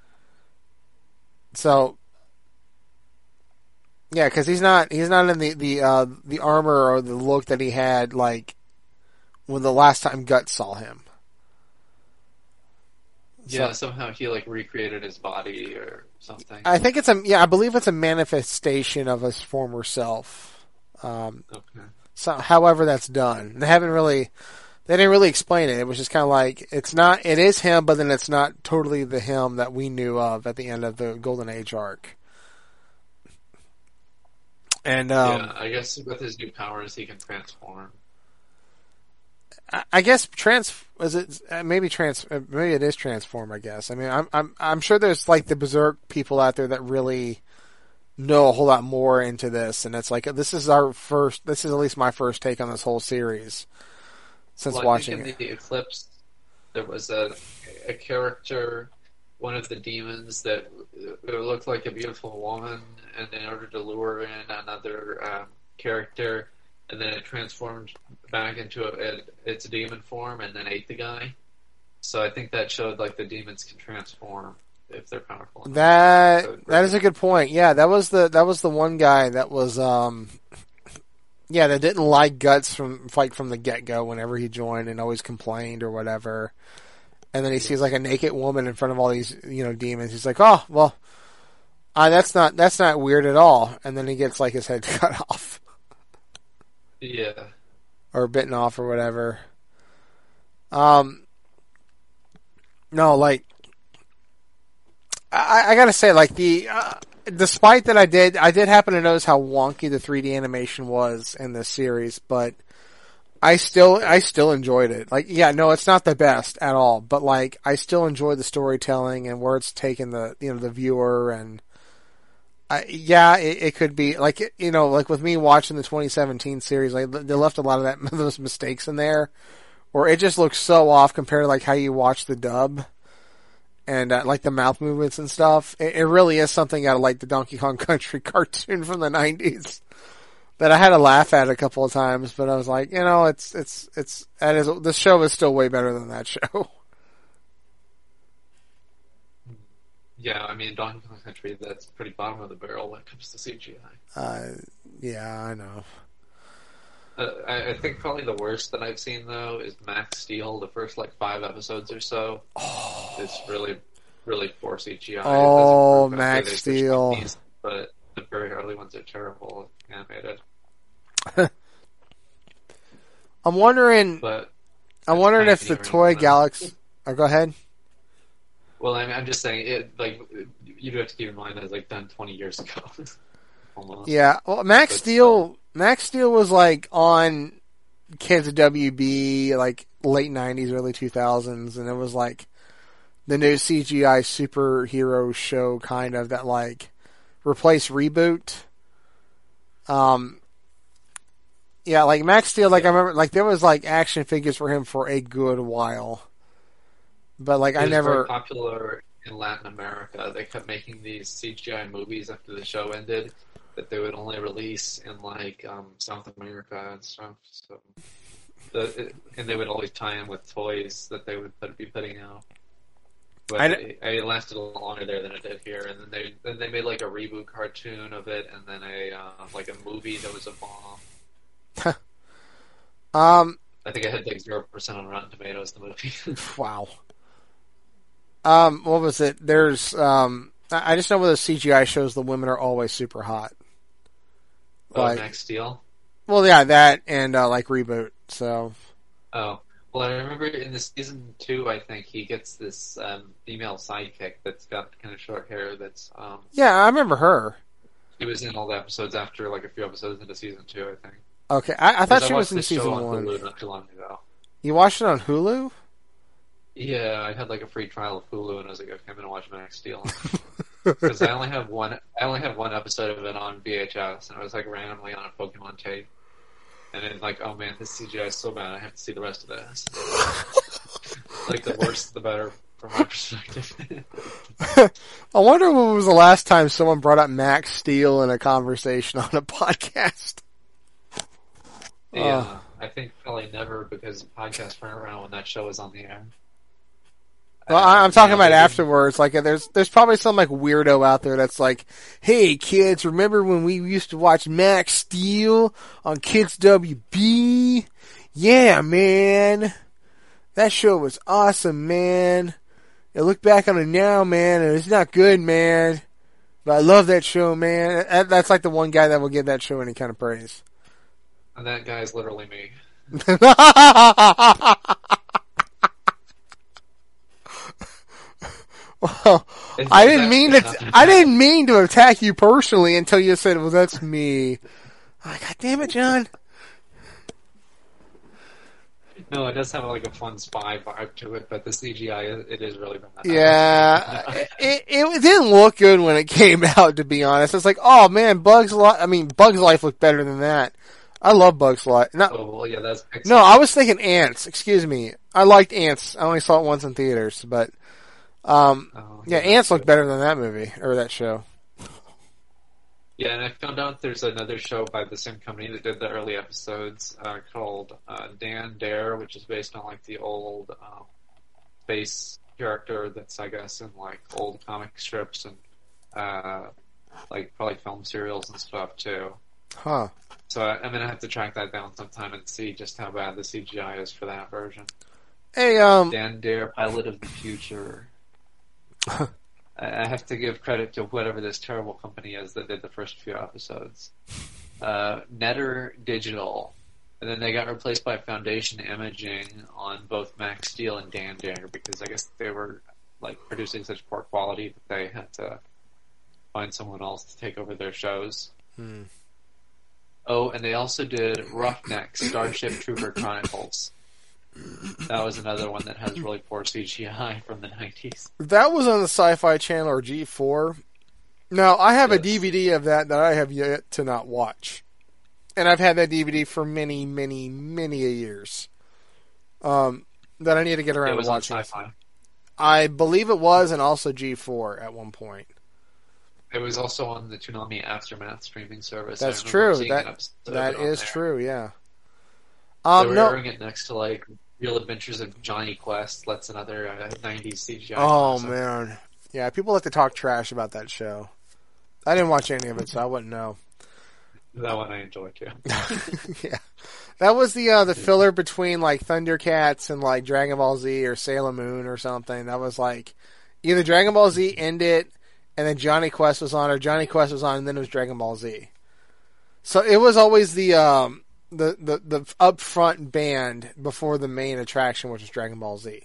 So, yeah, because he's not he's not in the the uh, the armor or the look that he had like when the last time Guts saw him. Yeah, So- somehow he like recreated his body or something. I think it's a yeah, I believe it's a manifestation of his former self. Um, okay. so, however that's done, they haven't really, they didn't really explain it. It was just kind of like it's not, it is him, but then it's not totally the him that we knew of at the end of the Golden Age arc. And um, yeah, I guess with his new powers, he can transform. I, I guess trans is it uh, maybe trans uh, maybe it is transform. I guess. I mean, I'm I'm I'm sure there's like the berserk people out there that really know a whole lot more into this, and it's like this is our first. This is at least my first take on this whole series since Well, I watching think it. in the Eclipse, there was a a character, one of the demons that uh, looked like a beautiful woman, and in order to lure in another um, character, and then it transformed back into a, a, its demon form, and then ate the guy. So I think that showed like the demons can transform if they're powerful enough. That So- that is a good point. Yeah, that was the that was the one guy that was um yeah, that didn't like Guts from like from the get go whenever he joined and always complained or whatever. And then he sees like a naked woman in front of all these, you know, demons. He's like, "Oh, well, uh, that's not that's not weird at all." And then he gets like his head cut off Yeah. or bitten off or whatever. Um, no, like I, I gotta say, like the uh, despite that, I did I did happen to notice how wonky the three D animation was in this series, but I still I still enjoyed it. Like, yeah, no, it's not the best at all, but like I still enjoy the storytelling and where it's taken the you know the viewer and. I, yeah, it, it could be like you know, like with me watching the twenty seventeen series, like they left a lot of that those mistakes in there, or it just looks so off compared to like how you watch the dub, and uh, like the mouth movements and stuff. It, it really is something out of like the Donkey Kong Country cartoon from the nineties that I had to laugh at a couple of times, but I was like, you know, it's it's it's that is this show is still way better than that show. Yeah, I mean, Donkey Kong Country, that's pretty bottom of the barrel when it comes to C G I. Uh, yeah, I know. Uh, I, I think probably the worst that I've seen, though, is Max Steel. The first, like, five episodes or so. Oh. It's really, really poor C G I. It Oh, doesn't prove Max that they switched Steel. companies, But the very early ones are terrible animated. I'm wondering. But I'm it's wondering if the pioneering, Toy you know? Galaxy. Oh, go ahead. Well, I mean, I'm just saying, it like you do have to keep in mind that it's like done twenty years ago, almost. Yeah, well, Max But Steel. Max Steel was like on Kids W B, like late nineties, early two thousands, and it was like the new C G I superhero show, kind of that like replaced Reboot. Um, Yeah, like Max Steel, like Yeah. I remember, like there was like action figures for him for a good while, but like It I was very never. popular in Latin America. They kept making these C G I movies after the show ended that they would only release in like um, South America and stuff. So, the, it, and they would always tie in with toys that they would put, be putting out. But I, it, it lasted a little longer there than it did here. And then they then they made like a reboot cartoon of it, and then a uh, like a movie that was a bomb. um. I think it had like zero percent on Rotten Tomatoes. The movie. Wow. Um. What was it? There's. Um. I I just know with the C G I shows, the women are always super hot. Oh, Like, Max Steel. well, yeah, that and uh, like reboot. So. Oh, well, I remember in the season two, I think he gets this um, female sidekick that's got kind of short hair. That's um, Yeah, I remember her. she was in all the episodes after like a few episodes into season two, I think. Okay, I, I thought 'Cause she I was watched in this season show on one. Hulu not too long ago. You watched it on Hulu? Yeah, I had like a free trial of Hulu, and I was like, okay, I'm gonna watch Max Steel because I only have one. I only have one episode of it on V H S, and I was like randomly on a Pokemon tape, and then like, oh man, this C G I is so bad, I have to see the rest of this. Like the worse, the better from my perspective. I wonder when was the last time someone brought up Max Steel in a conversation on a podcast. Yeah, Oh. I think probably never because podcasts weren't around when that show was on the air. Well, Uh, I- I'm talking yeah, about they didn't- afterwards. Like, there's there's probably some like weirdo out there that's like, "Hey kids, remember when we used to watch Max Steel on Kids W B? Yeah, man, that show was awesome, man. I look back on it now, man, and it's not good, man. But I love that show, man." That- That's like the one guy that will give that show any kind of praise. And that guy is literally me. Well, It's- I it's didn't mean actually to. not- I didn't mean to attack you personally until you said, "Well, that's me." Oh, God damn it, John. No, it does have like a fun spy vibe to it, but the C G I, it is really bad. Yeah, it, it it didn't look good when it came out. To be honest, it's like, oh man, Bugs Life. I mean, Bugs Life looked better than that. I love Bugs Life. Not, Oh, well, yeah, that's Pixar. no, I was thinking Ants. Excuse me. I liked Ants. I only saw it once in theaters, but um, Oh, yeah, that's Ants looked good. better than that movie or that show. Yeah, and I found out there's another show by the same company that did the early episodes uh, called uh, Dan Dare, which is based on like the old um, space character that's I guess in like old comic strips and uh, like probably film serials and stuff too. Huh. So I, I'm gonna have to track that down sometime and see just how bad the C G I is for that version. Hey, um, Dan Dare, Pilot of the Future. I I have to give credit to whatever this terrible company is that did the first few episodes. Uh, Netter Digital. And then they got replaced by Foundation Imaging on both Max Steel and Dan Dare because I guess they were like producing such poor quality that they had to find someone else to take over their shows. Hmm. Oh, and they also did Roughneck Starship Trooper Chronicles. That was another one that has really poor C G I from the nineties. That was on the Sci-Fi Channel or G four. Now, I have a Yes. D V D of that that I have yet to not watch. And I've had that D V D for many, many, many a years. Um, that I need to get around It to was on watching. Sci-Fi. I believe it was, and also G four at one point. It was also on the Toonami Aftermath streaming service. I That's remember true. seeing That an episode of that it on is there. true. Yeah. They Um, were no. airing it next to like Real Adventures of Johnny Quest. That's another uh, nineties C G I. Oh classic. man, yeah. People like to talk trash about that show. I didn't watch any of it, so I wouldn't know. That one I enjoyed too. Yeah, that was the uh, the filler between like Thundercats and like Dragon Ball Z or Sailor Moon or something. That was like either Dragon Ball Z ended and then Johnny Quest was on, or Johnny Quest was on and then it was Dragon Ball Z. So it was always the um the the the upfront band before the main attraction, which was Dragon Ball Z.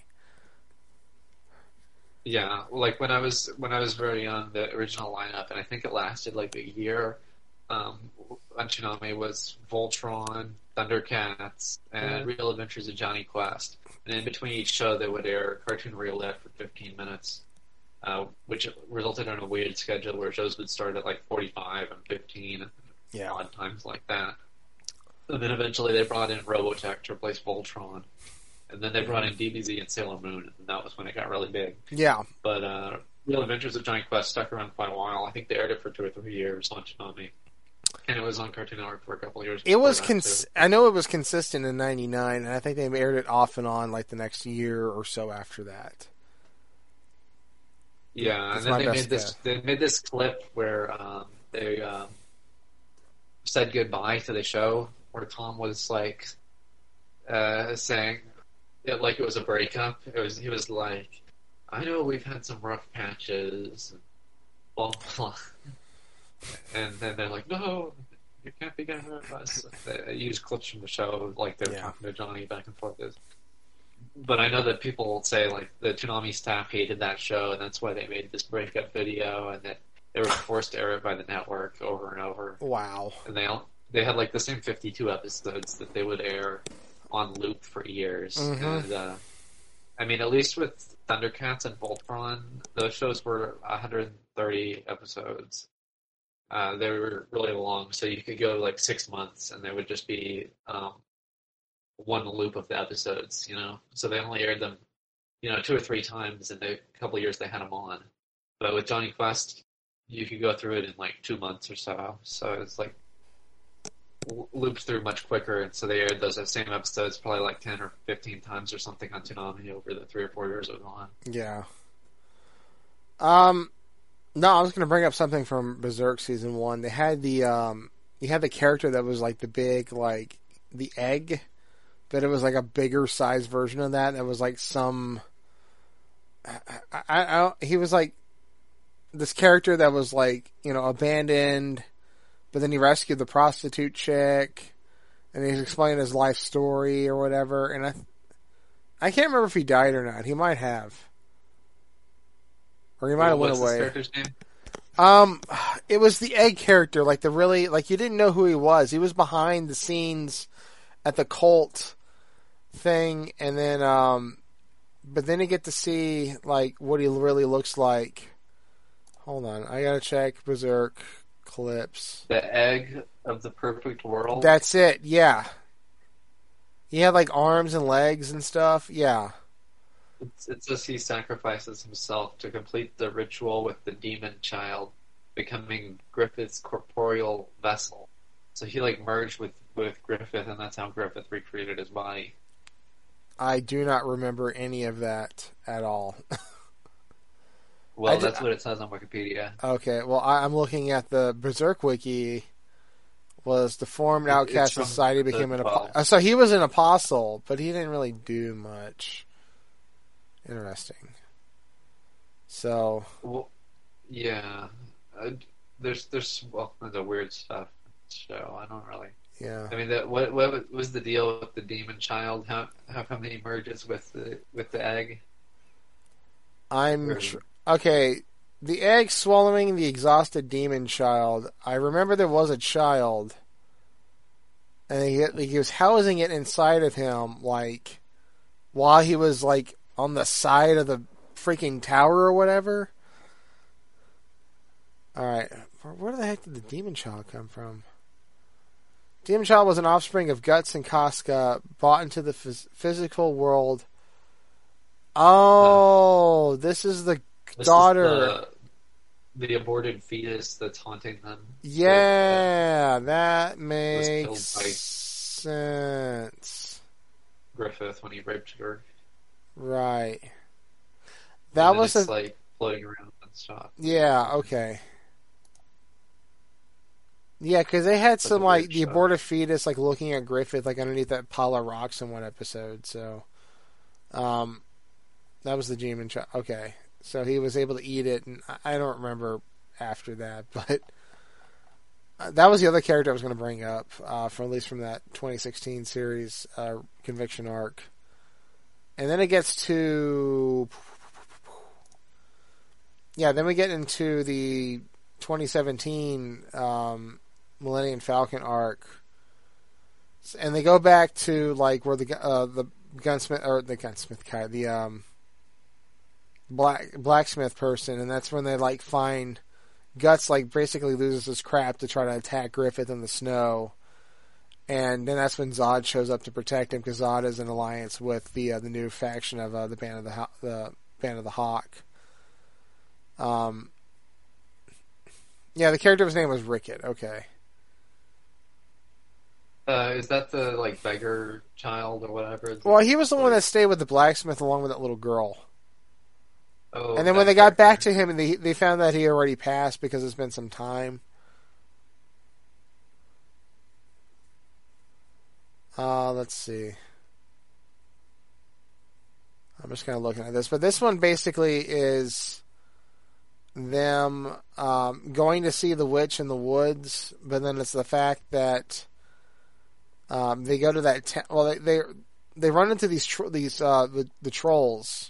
Yeah, like when I was when I was very young, the original lineup, and I think it lasted like a year. Um, on Toonami was Voltron, Thundercats, and Mhm. Real Adventures of Johnny Quest. And in between each show, they would air Cartoon Roulette for fifteen minutes, uh, which resulted in a weird schedule where shows would start at like forty-five and fifteen, and Yeah. odd times like that. And then eventually they brought in Robotech to replace Voltron. And then they brought in D B Z and Sailor Moon, and that was when it got really big. Yeah. But uh, Real Adventures of Johnny Quest stuck around quite a while. I think they aired it for two or three years on Toonami. And it was on Cartoon Network for a couple of years. It was that, cons- too. I know it was consistent in ninety-nine, and I think they aired it off and on like the next year or so after that. Yeah, That's and my then they best made this. guess. They made this clip where um, they um, said goodbye to the show, where Tom was like uh, saying it like it was a breakup. It was he was like, "I know we've had some rough patches, and blah blah," and then they're like, "No, you can't be getting rid of us." They use clips from the show, like they're Yeah. talking to Johnny back and forth. But I know that people say like the Toonami staff hated that show, and that's why they made this breakup video, and that they were forced to air it by the network over and over. Wow. And they all, they had like the same fifty-two episodes that they would air on loop for years. Mhm. And uh, I mean, at least with Thundercats and Voltron, those shows were one hundred thirty episodes. Uh, they were really long, so you could go like six months, and they would just be um, one loop of the episodes, you know. So they only aired them, you know, two or three times in the couple of years they had them on. But with Johnny Quest, you could go through it in like two months or so. So it's like l- looped through much quicker, and so they aired those same episodes probably like ten or fifteen times or something on Toonami over the three or four years it was on. Yeah. Um, no, I was going to bring up something from Berserk season one. They had the um, you had the character that was like the big like the egg, but it was like a bigger size version of that. That was like some. I, I, I he was like this character that was like you know abandoned, but then he rescued the prostitute chick, and he's explaining his life story or whatever. And I, I can't remember if he died or not. He might have. Or he might have What's went this away. character's name? Um, it was the egg character, like the really, like you didn't know who he was. He was behind the scenes at the cult thing, and then, um, but then you get to see like what he really looks like. Hold on, I gotta check Berserk clips. The Egg of the Perfect World. That's it. Yeah, he had like arms and legs and stuff. Yeah. It's, it says he sacrifices himself to complete the ritual with the demon child, becoming Griffith's corporeal vessel. So he like merged with, with Griffith, and that's how Griffith recreated his body. I do not remember any of that at all. Well, I ju- that's what it says on Wikipedia. Okay, well, I, I'm looking at the Berserk wiki. Was the formed outcast from society the became an twelve. apostle? So he was an apostle, but he didn't really do much. Interesting. So Well, yeah, uh, there's there's well, there's a weird stuff in the show. I don't really. yeah, I mean, the, what what was the deal with the demon child? How how come he merges with the with the egg? I'm Or- tr- okay. The egg swallowing the exhausted demon child. I remember there was a child, and he like, he was housing it inside of him, like while he was like on the side of the freaking tower or whatever. All right, where, where the heck did the demon child come from? Demon child was an offspring of Guts and Casca, brought into the phys- physical world. Oh, this is the This daughter. is the, the aborted fetus that's haunting them. Yeah, that killed makes by- sense. Griffith when he raped her. Right. And That then was it's a like floating around and stuff. yeah. Okay. Yeah, because they had some a like weird the shot. aborted fetus like looking at Griffith like underneath that pile of rocks in one episode. So, um, that was the demon child. Okay, so he was able to eat it, and I I don't remember after that, but uh, that was the other character I was going to bring up, uh, from at least from that twenty sixteen series, uh, Conviction arc. And then it gets to yeah, then we get into the twenty seventeen um, Millennium Falcon arc, and they go back to like where the gu- uh, the gunsmith or the gunsmith guy, the um, black blacksmith person, and that's when they like find Guts like basically loses his crap to try to attack Griffith in the snow, And then that's when Zod shows up to protect him, because Zod is in alliance with the uh, the new faction of uh, the Band of the Ho- the Band of the Hawk. Um, yeah, the character's name was Ricket. Okay. Uh, is that the like beggar child or whatever? Is Well, it, he was the like, one that stayed with the blacksmith along with that little girl. Oh, And then that when they got back character. to him, and they they found that he already passed because it's been some time. Uh, let's see. I'm just kind of looking at this, but this one basically is them um, going to see the witch in the woods, but then it's the fact that um, they go to that ta- well, they, they they run into these tro- these uh, the, the trolls,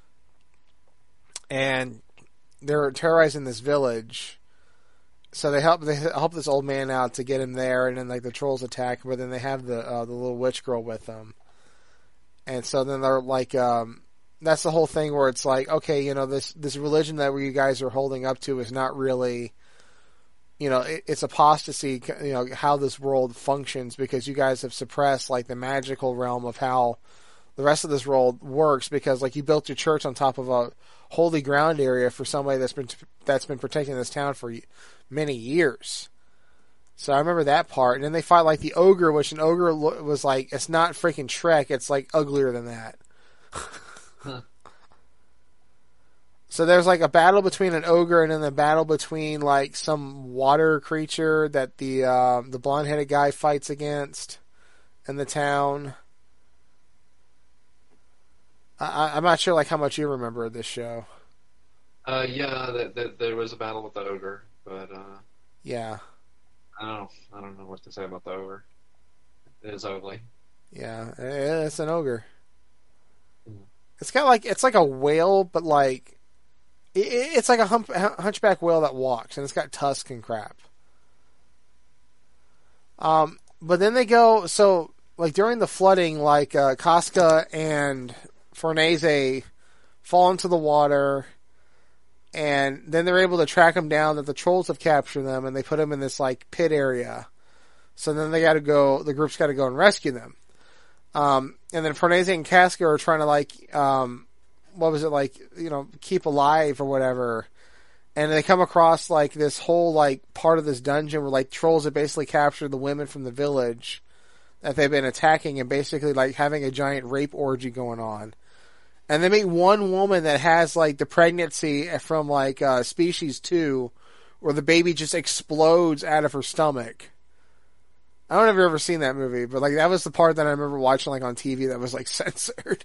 and they're terrorizing this village. So they help they help this old man out to get him there, and then like the trolls attack, but then they have the uh, the little witch girl with them, and so then they're like, um, that's the whole thing where it's like, okay, you know, this this religion that you guys are holding up to is not really, you know, it, it's apostasy, you know, how this world functions, because you guys have suppressed like the magical realm of how the rest of this world works, because like you built your church on top of a holy ground area for somebody that's been that's been protecting this town for many years. So I remember that part. And then they fight like the ogre, which an ogre lo- was like, it's not freaking Shrek, it's like uglier than that. Huh. So there's like a battle between an ogre, and then the battle between like some water creature that the uh, the blonde headed guy fights against in the town. I, I'm not sure like how much you remember of this show. Uh, yeah, that, that there was a battle with the ogre, but uh, Yeah, I don't know. I don't know what to say about the ogre. It is ugly. yeah, eh, it's an ogre. Mm. It's got like it's like a whale, but like it, it's like a hump, hunchback whale that walks, and it's got tusks and crap. Um, but then they go so like during the flooding, like uh, Casca and Fornese fall into the water, and then they're able to track them down. That the trolls have captured them, and they put them in this like pit area. So then they got to go. The group's got to go and rescue them. Um, and then Fornese and Casca are trying to like, um, what was it like? You know, keep alive or whatever. And they come across like this whole like part of this dungeon where like trolls have basically captured the women from the village that they've been attacking, and basically like having a giant rape orgy going on. And they meet one woman that has like the pregnancy from like uh, Species two, where the baby just explodes out of her stomach. I don't know if you've ever seen that movie, but like that was the part that I remember watching like on T V that was like censored.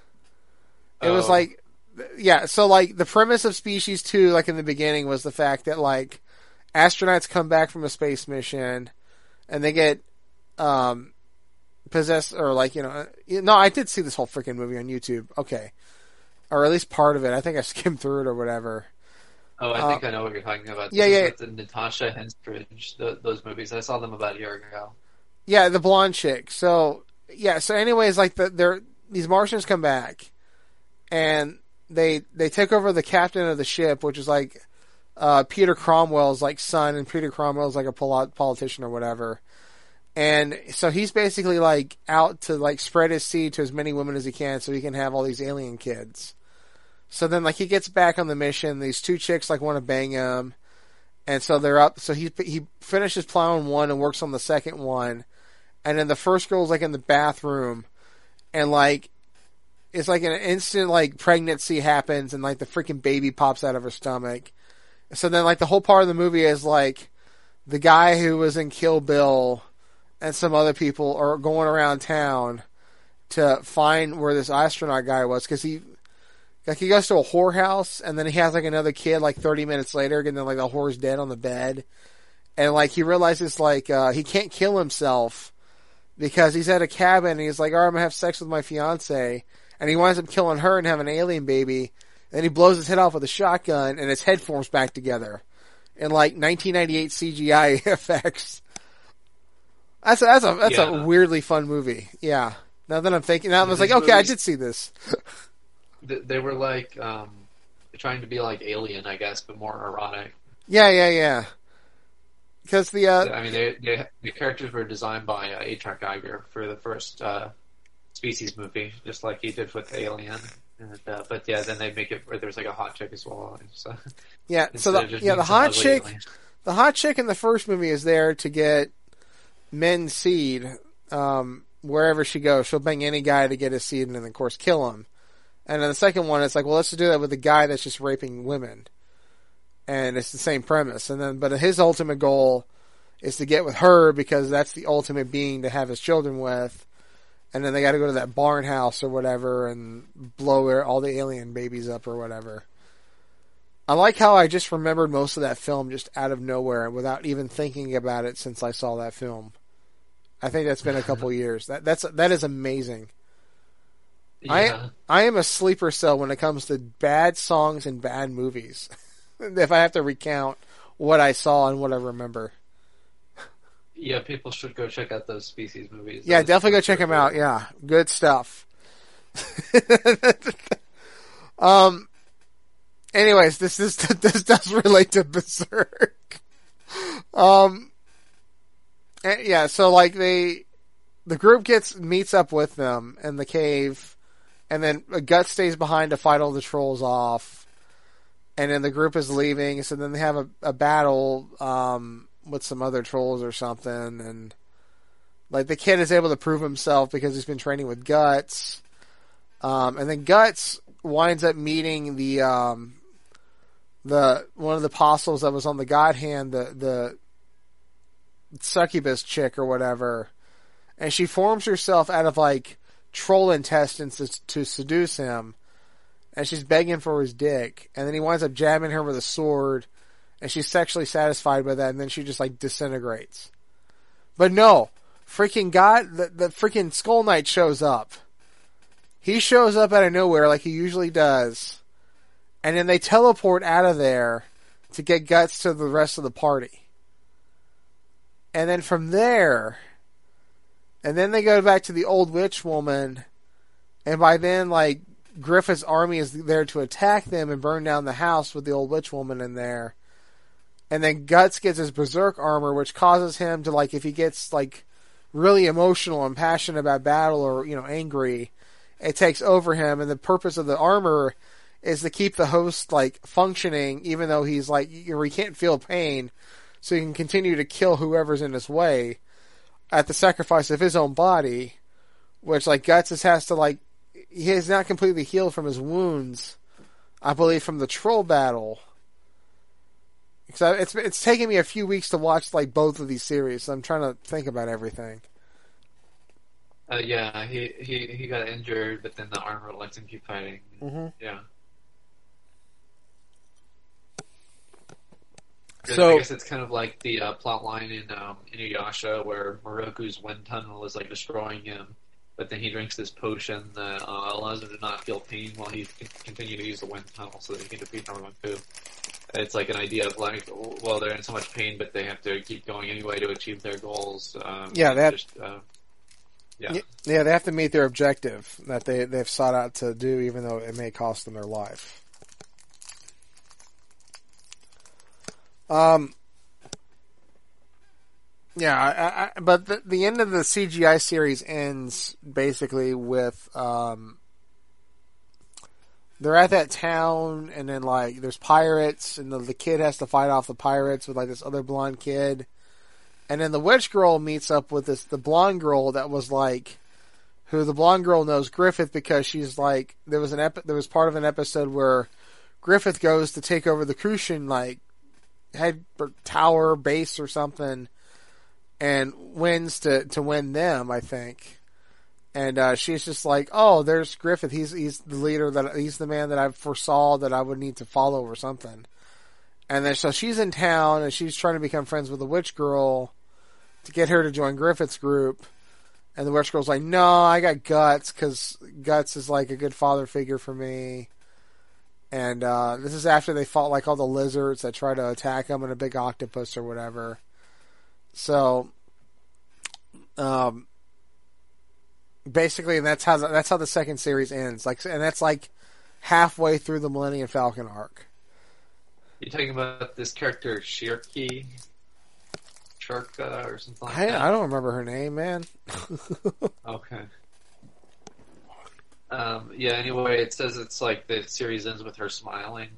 It was Oh. like, yeah, so like the premise of Species two, like in the beginning, was the fact that like astronauts come back from a space mission and they get um, possessed, or like, you know, no, I did see this whole freaking movie on YouTube. Okay. Or at least part of it. I think I skimmed through it or whatever. Oh, I Uh, think I know what you're talking about. yeah, This is yeah. with the Natasha Henstridge, th those movies. I saw them about a year ago. Yeah, the blonde chick. So, yeah, so anyways, like the, they're, these Martians come back and they, they take over the captain of the ship, which is like, uh, Peter Cromwell's like son, and Peter Cromwell's like a pol- politician or whatever. And so he's basically like out to like spread his seed to as many women as he can so he can have all these alien kids. So then like he gets back on the mission, these two chicks like want to bang him. And so they're up, so he, he finishes plowing one and works on the second one. And then the first girl's like in the bathroom, and like, it's like an instant like pregnancy happens, and like the freaking baby pops out of her stomach. So then like the whole part of the movie is like the guy who was in Kill Bill and some other people are going around town to find where this astronaut guy was, because he like he goes to a whorehouse, and then he has like another kid like thirty minutes later, and then like the whore's dead on the bed, and like he realizes like uh, he can't kill himself because he's at a cabin, and he's like, all right, I'm gonna have sex with my fiance, and he winds up killing her and having an alien baby. Then he blows his head off with a shotgun, and his head forms back together in like nineteen ninety-eight C G I effects. That's a, that's a that's Yeah. a weirdly fun movie. Yeah. Now that I'm thinking, now I was like, These okay, I movies- did see this. Th- They were like um, trying to be like Alien, I guess, but more erotic. Yeah, yeah, yeah. because the uh, I mean, they, they, the characters were designed by uh, H R. Geiger for the first uh, Species movie, just like he did with Alien. And, uh, but yeah, then they make it where there's like a hot chick as well. So, yeah, so the, yeah, the hot chick, alien. the hot chick in the first movie is there to get men's seed. Um, wherever she goes, she'll bang any guy to get his seed, and then of course kill him. And then the second one, it's like, well, let's do that with the guy that's just raping women. And it's the same premise. And then, but his ultimate goal is to get with her because that's the ultimate being to have his children with. And then they got to go to that barn house or whatever and blow all the alien babies up or whatever. I like how I just remembered most of that film just out of nowhere without even thinking about it since I saw that film. I think that's been a couple years. That that's that is amazing. Yeah. I I am a sleeper cell when it comes to bad songs and bad movies. If I have to recount what I saw and what I remember. Yeah, people should go check out those Species movies. Yeah, those definitely go check them out. Yeah, good stuff. um. Anyways, this is this does relate to Berserk. Um. And yeah, so like they, the group gets meets up with them in the cave, and then Guts stays behind to fight all the trolls off. And then the group is leaving, so then they have a, a battle um, with some other trolls or something, and like the kid is able to prove himself because he's been training with Guts, um, and then Guts winds up meeting the um, the one of the apostles that was on the God Hand, the the succubus chick or whatever, and she forms herself out of like troll intestines to, to seduce him. And she's begging for his dick. And then he winds up jabbing her with a sword. And she's sexually satisfied by that. And then she just like disintegrates. But no. Freaking God, the, the freaking Skull Knight shows up. He shows up out of nowhere like he usually does. And then they teleport out of there to get Guts to the rest of the party. And then from there, and then they go back to the old witch woman. And by then, like, Griffith's army is there to attack them and burn down the house with the old witch woman in there. And then Guts gets his berserk armor, which causes him to, like, if he gets, like, really emotional and passionate about battle or, you know, angry, it takes over him. And the purpose of the armor is to keep the host, like, functioning, even though he's, like, he can't feel pain, so he can continue to kill whoever's in his way at the sacrifice of his own body, which, like, Guts has to, like, he is not completely healed from his wounds, I believe, from the troll battle. So it's it's taken me a few weeks to watch like both of these series. So I'm trying to think about everything. Uh, yeah, he, he he got injured, but then the armor lets him keep fighting. Mm-hmm. Yeah. So I guess it's kind of like the uh, plot line in um, Inuyasha where Moroku's wind tunnel is like destroying him. But then he drinks this potion that uh, allows him to not feel pain while he can continue to use the wind tunnel so that he can defeat Normanku. It's like an idea of like, well, they're in so much pain, but they have to keep going anyway to achieve their goals. Um, yeah, that. Just, uh, yeah. yeah, they have to meet their objective that they they've sought out to do, even though it may cost them their life. Um. Yeah, I, I, but the, the end of the C G I series ends basically with um, they're at that town, and then like there's pirates, and the, the kid has to fight off the pirates with like this other blonde kid, and then the witch girl meets up with this the blonde girl that was like, who the blonde girl knows Griffith because she's like there was an epi- there was part of an episode where Griffith goes to take over the Crucian like head tower base or something. And wins to, to win them, I think. And uh, she's just like, oh, there's Griffith. He's he's the leader that he's the man that I foresaw that I would need to follow or something. And then so she's in town and she's trying to become friends with the witch girl to get her to join Griffith's group. And the witch girl's like, no, I got Guts because Guts is like a good father figure for me. And uh, this is after they fought like all the lizards that try to attack them and a big octopus or whatever. So, um, basically, and that's how the, that's how the second series ends. Like, and that's like halfway through the Millennium Falcon arc. You're talking about this character Shirky? Sharka or something like I, that. I don't remember her name, man. Okay. Um, yeah, anyway, it says it's like the series ends with her smiling.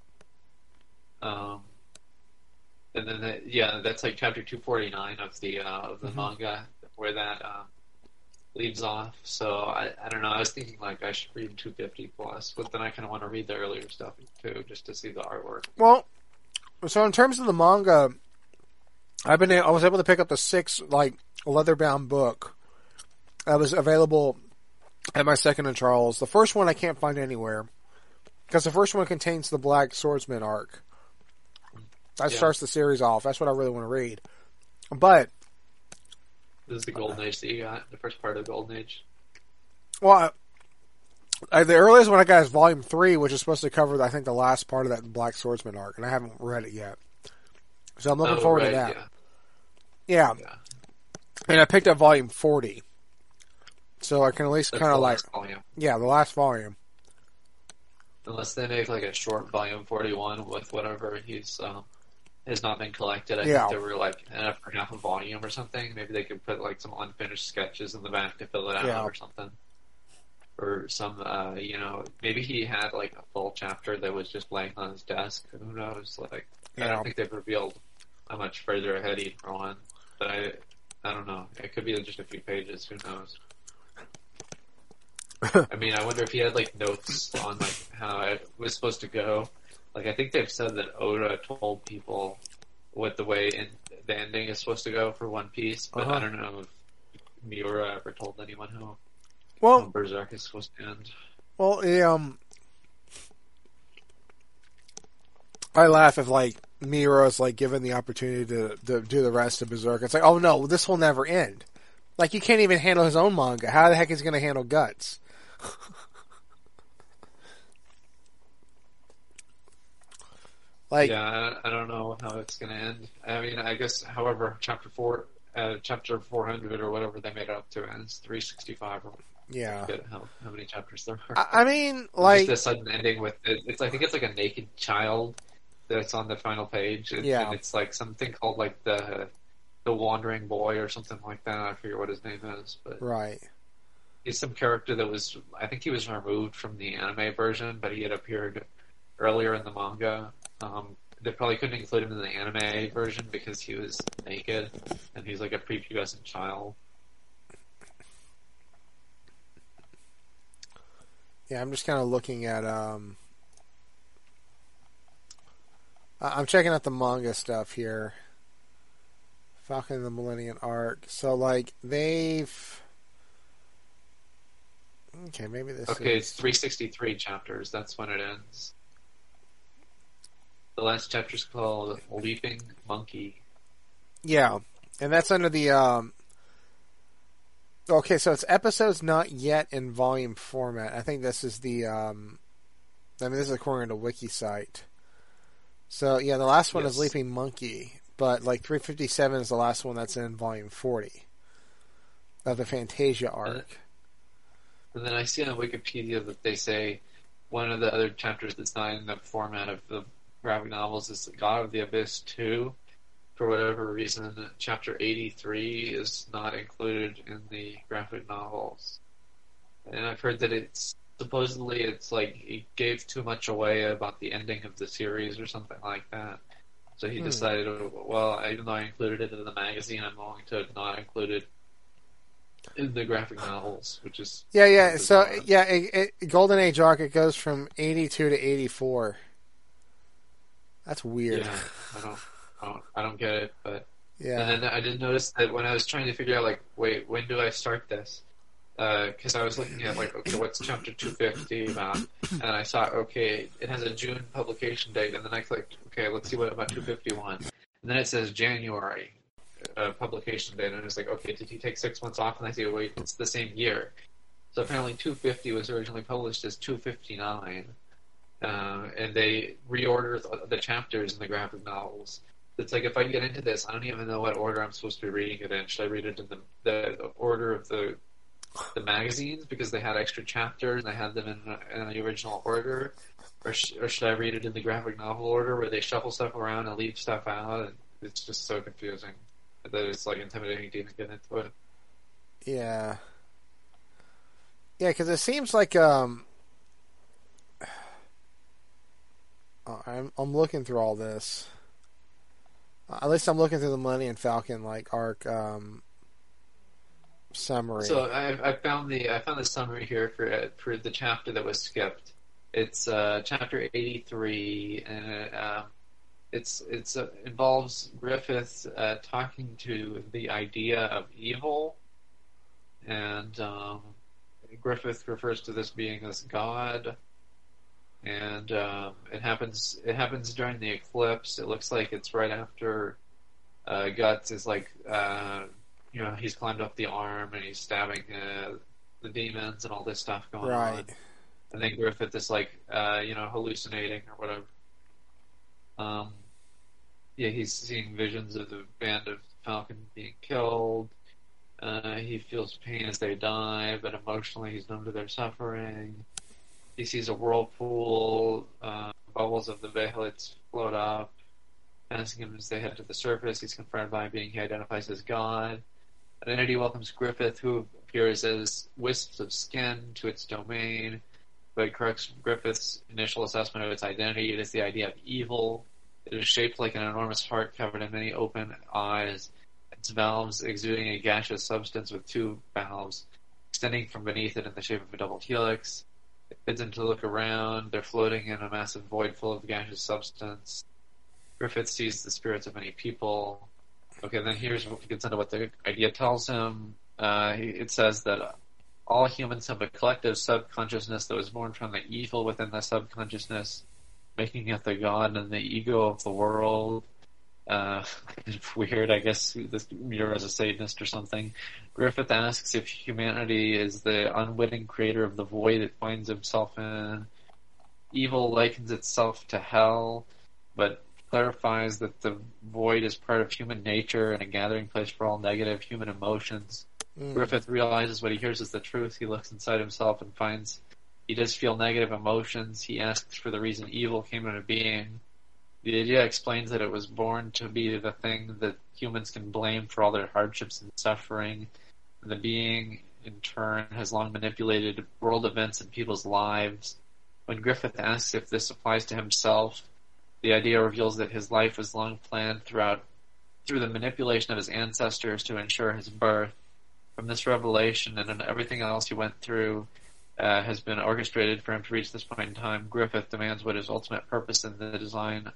Um, and then, the, yeah, that's like chapter two forty-nine of the uh, of the Mhm. manga where that uh, leaves off. So I, I don't know. I was thinking like I should read two fifty plus, but then I kind of want to read the earlier stuff too, just to see the artwork. Well, so in terms of the manga, I've been I was able to pick up the six like leather bound book that was available at my Second and Charles. The first one I can't find anywhere because the first one contains the Black Swordsman arc. That Yeah. starts the series off. That's what I really want to read. But This is the Golden Age that you got, the first part of the Golden Age. well, I, the earliest one I got is Volume Three, which is supposed to cover I think the last part of that Black Swordsman arc, and I haven't read it yet. So I'm looking Oh, forward right, to that. Yeah. Yeah. yeah. And I picked up Volume Forty, so I can at least That's kind of the like last volume. yeah, the last volume. Unless they make like a short volume forty-one with whatever he's um, has not been collected. I Yeah. think there were like enough for half a volume or something. Maybe they could put like some unfinished sketches in the back to fill it out Yeah. or something. Or some, uh, you know, maybe he had like a full chapter that was just laying on his desk. Who knows? Like, I Yeah. don't think they've revealed how much further ahead he'd gone. But I, I don't know. It could be just a few pages. Who knows? I mean, I wonder if he had like notes on like how it was supposed to go. Like, I think they've said that Oda told people what the way in the ending is supposed to go for One Piece, but Uh-huh. I don't know if Miura ever told anyone how, how Well, Berserk is supposed to end. well, yeah, um, I laugh if like Miura's like given the opportunity to, to do the rest of Berserk. It's like, oh no, this will never end. Like you can't even handle his own manga. How the heck is he going to handle Guts? Like, Yeah, I, I don't know how it's going to end. I mean, I guess, however, chapter four, uh, chapter four hundred or whatever they made it up to ends three sixty-five. Or yeah. forget how how many chapters there are. I, I mean, Just like, a sudden ending with it, it's. I think it's like a naked child that's on the final page, and, Yeah. and it's like something called like the the wandering boy or something like that. I forget what his name is, but right. he's some character that was. I think he was removed from the anime version, but he had appeared earlier in the manga. Um, they probably couldn't include him in the anime version because he was naked and he's like a prepubescent child. Yeah, I'm just kind of looking at, um, I- I'm checking out the manga stuff here. Falcon and the Millennium Arc. So, like, they've... Okay, maybe this Okay, is... it's three sixty-three chapters. That's when it ends. The last chapter's called Leaping Monkey. Yeah, and that's under the, um... Okay, so it's episodes not yet in volume format. I think this is the, um... I mean, this is according to WikiSite. So, yeah, the last one Yes. is Leaping Monkey, but, like, three fifty-seven is the last one that's in volume forty of the Fantasia arc. And then I see on Wikipedia that they say one of the other chapters that's not in the format of the graphic novels is God of the Abyss two. For whatever reason, chapter eighty-three is not included in the graphic novels. And I've heard that it's supposedly it's like he gave too much away about the ending of the series or something like that. So he Hmm. decided, well, even though I included it in the magazine, I'm going to not include it in the graphic novels, which is Yeah, yeah. So, bizarre. yeah, it, it, Golden Age arc, it goes from eighty-two to eighty-four. That's weird. Yeah, I don't, I don't, I don't get it. But Yeah. and then I did notice that when I was trying to figure out, like, wait, when do I start this? Because I was looking at like, okay, what's chapter two fifty about? And I saw, okay, it has a June publication date, and then I clicked, okay, let's see what about two fifty-one, and then it says January uh, publication date, and it's like, okay, did he take six months off? And I say, wait, it's the same year. So apparently, two fifty was originally published as two fifty-nine. Uh, and they reorder the, the chapters in the graphic novels. It's like if I get into this, I don't even know what order I'm supposed to be reading it in. Should I read it in the, the, the order of the the magazines because they had extra chapters and I had them in, in the original order, or, sh- or should I read it in the graphic novel order where they shuffle stuff around and leave stuff out? And it's just so confusing. that it's like intimidating to even get into it. Yeah. Yeah, because it seems like um, I'm I'm looking through all this. Uh, at least I'm looking through the Millennium Falcon like arc um, summary. So I, I found the I found the summary here for uh, for the chapter that was skipped. It's uh, chapter eighty-three, and it, um, it's it's uh, involves Griffith uh, talking to the idea of evil, and um, Griffith refers to this being as God, and um, it happens it happens during the eclipse. It looks like it's right after uh, Guts is like. Uh, You know, he's climbed up the arm and he's stabbing uh, the demons and all this stuff going right. on. And then Griffith is like, uh, you know, hallucinating or whatever. Um, yeah, he's seeing visions of the band of Falcon being killed. Uh, he feels pain as they die, but emotionally he's numb to their suffering. He sees a whirlpool, uh, bubbles of the Behelites float up, passing him as they head to the surface. He's confronted by a being he identifies as God. An entity welcomes Griffith, who appears as wisps of skin, to its domain, but corrects Griffith's initial assessment of its identity. It is the idea of evil. It is shaped like an enormous heart covered in many open eyes, its valves exuding a gaseous substance with two valves, extending from beneath it in the shape of a double helix. It bids them to look around. They're floating in a massive void full of gaseous substance. Griffith sees the spirits of many people. Okay, then here's what gets into what the idea tells him. Uh, it says that all humans have a collective subconsciousness that was born from the evil within the subconsciousness, making it the God and the ego of the world. Uh, weird, I guess this you're as a Satanist or something. Griffith asks if humanity is the unwitting creator of the void it finds himself in. Evil likens itself to hell, but clarifies that the void is part of human nature and a gathering place for all negative human emotions. Mm. Griffith realizes what he hears is the truth. He looks inside himself and finds he does feel negative emotions. He asks for the reason evil came into being. The idea explains that it was born to be the thing that humans can blame for all their hardships and suffering. The being, in turn, has long manipulated world events and people's lives. When Griffith asks if this applies to himself, the idea reveals that his life was long planned throughout through the manipulation of his ancestors to ensure his birth. From this revelation and everything else he went through uh, has been orchestrated for him to reach this point in time. Griffith demands what his ultimate purpose in the design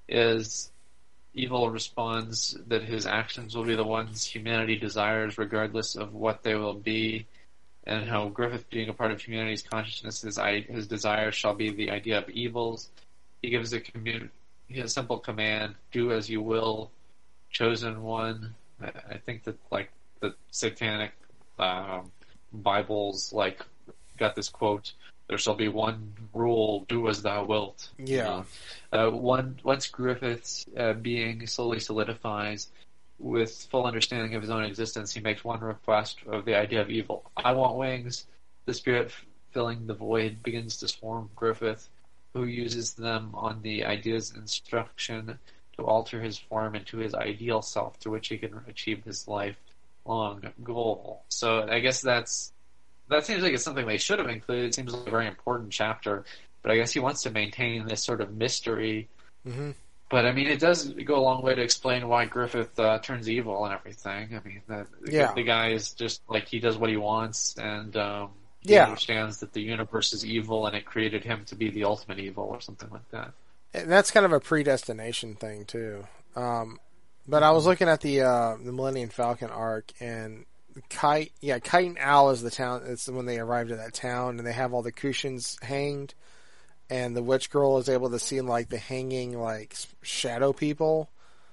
is. Evil responds that his actions will be the ones humanity desires regardless of what they will be, and how Griffith, being a part of humanity's consciousness, his, his desires shall be the idea of evils. He gives a, commun- a simple command, do as you will, chosen one. I, I think that, like, the satanic um, Bibles, like, got this quote, there shall be one rule, do as thou wilt. Yeah. Uh, one, once Griffith's uh, being slowly solidifies, with full understanding of his own existence, he makes one request of the idea of evil. I want wings. The spirit filling the void begins to swarm Griffith, who uses them on the idea's instruction to alter his form into his ideal self, through which he can achieve his lifelong goal. So I guess that's that seems like it's something they should have included. It seems like a very important chapter, but I guess he wants to maintain this sort of mystery. Mm-hmm. But I mean, it does go a long way to explain why Griffith uh, turns evil and everything. I mean, the, yeah. the guy is just like, he does what he wants, and um, he yeah. understands that the universe is evil and it created him to be the ultimate evil or something like that. And that's kind of a predestination thing too. Um, but I was looking at the uh, the Millennium Falcon arc, and Kite, yeah, Kite and Owl is the town. It's when they arrived at that town, and they have all the cushions hanged, and the witch girl is able to see like the hanging like shadow people,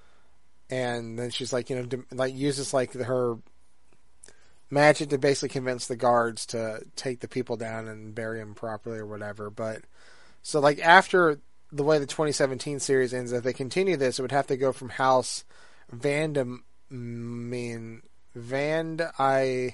and then she's like, you know, like uses like her magic to basically convince the guards to take the people down and bury them properly or whatever. But so like after the way the twenty seventeen series ends, if they continue this, it would have to go from House Vandam, mean Vand I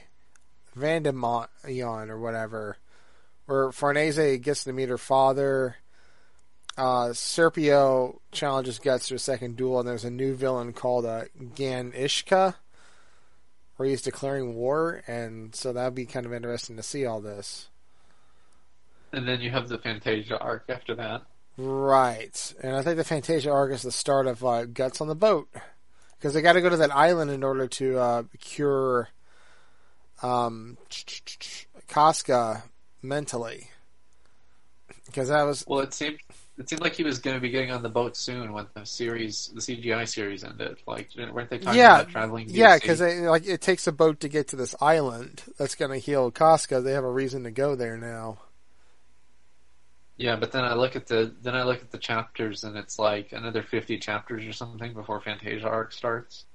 Vandamion or whatever, where Farnese gets to meet her father, uh, Serpio challenges Guts to a second duel, and there's a new villain called uh, Gan Ishka, where he's declaring war, and so that'd be kind of interesting to see all this. And then you have the Fantasia arc after that. Right, and I think the Fantasia arc is the start of uh, Guts on the boat, because they got to go to that island in order to uh, cure um, Casca mentally. Because that was well, it seemed it seemed like he was going to be getting on the boat soon when the series, the C G I series, ended. Like, weren't they talking yeah, about traveling? D C? Yeah, because like it takes a boat to get to this island that's going to heal Casca. They have a reason to go there now. Yeah, but then I look at the then I look at the chapters, and it's like another fifty chapters or something before Fantasia arc starts.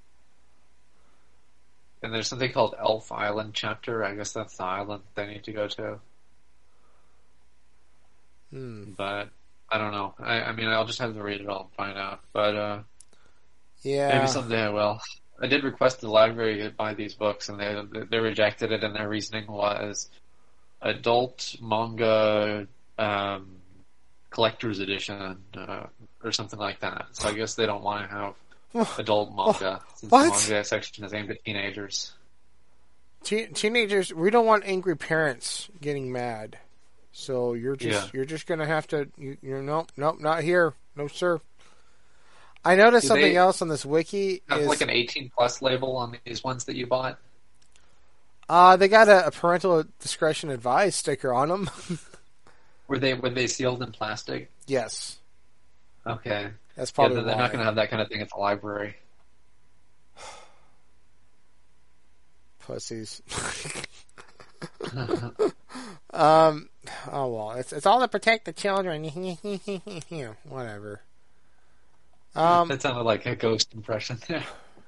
And there's something called Elf Island chapter. I guess that's the island they need to go to. Hmm. But I don't know. I, I mean, I'll just have to read it all and find out. But uh, yeah, maybe someday I will. I did request the library to buy these books, and they they rejected it. And their reasoning was adult manga um, collector's edition uh, or something like that. So I guess they don't want to have adult manga since what? the manga section is aimed at teenagers. Te- teenagers, we don't want angry parents getting mad. So you're just Yeah. you're just gonna have to you, you're nope nope not here no sir. I noticed Do something they else on this wiki have is like an eighteen plus label on these ones that you bought. uh they got a, a parental discretion advised sticker on them. Were they were they sealed in plastic? Yes, Okay. that's Yeah, probably they're why. not going to have that kind of thing at the library. Pussies. um. Oh well, it's it's all to protect the children. Whatever. Um. That sounded like a ghost impression there.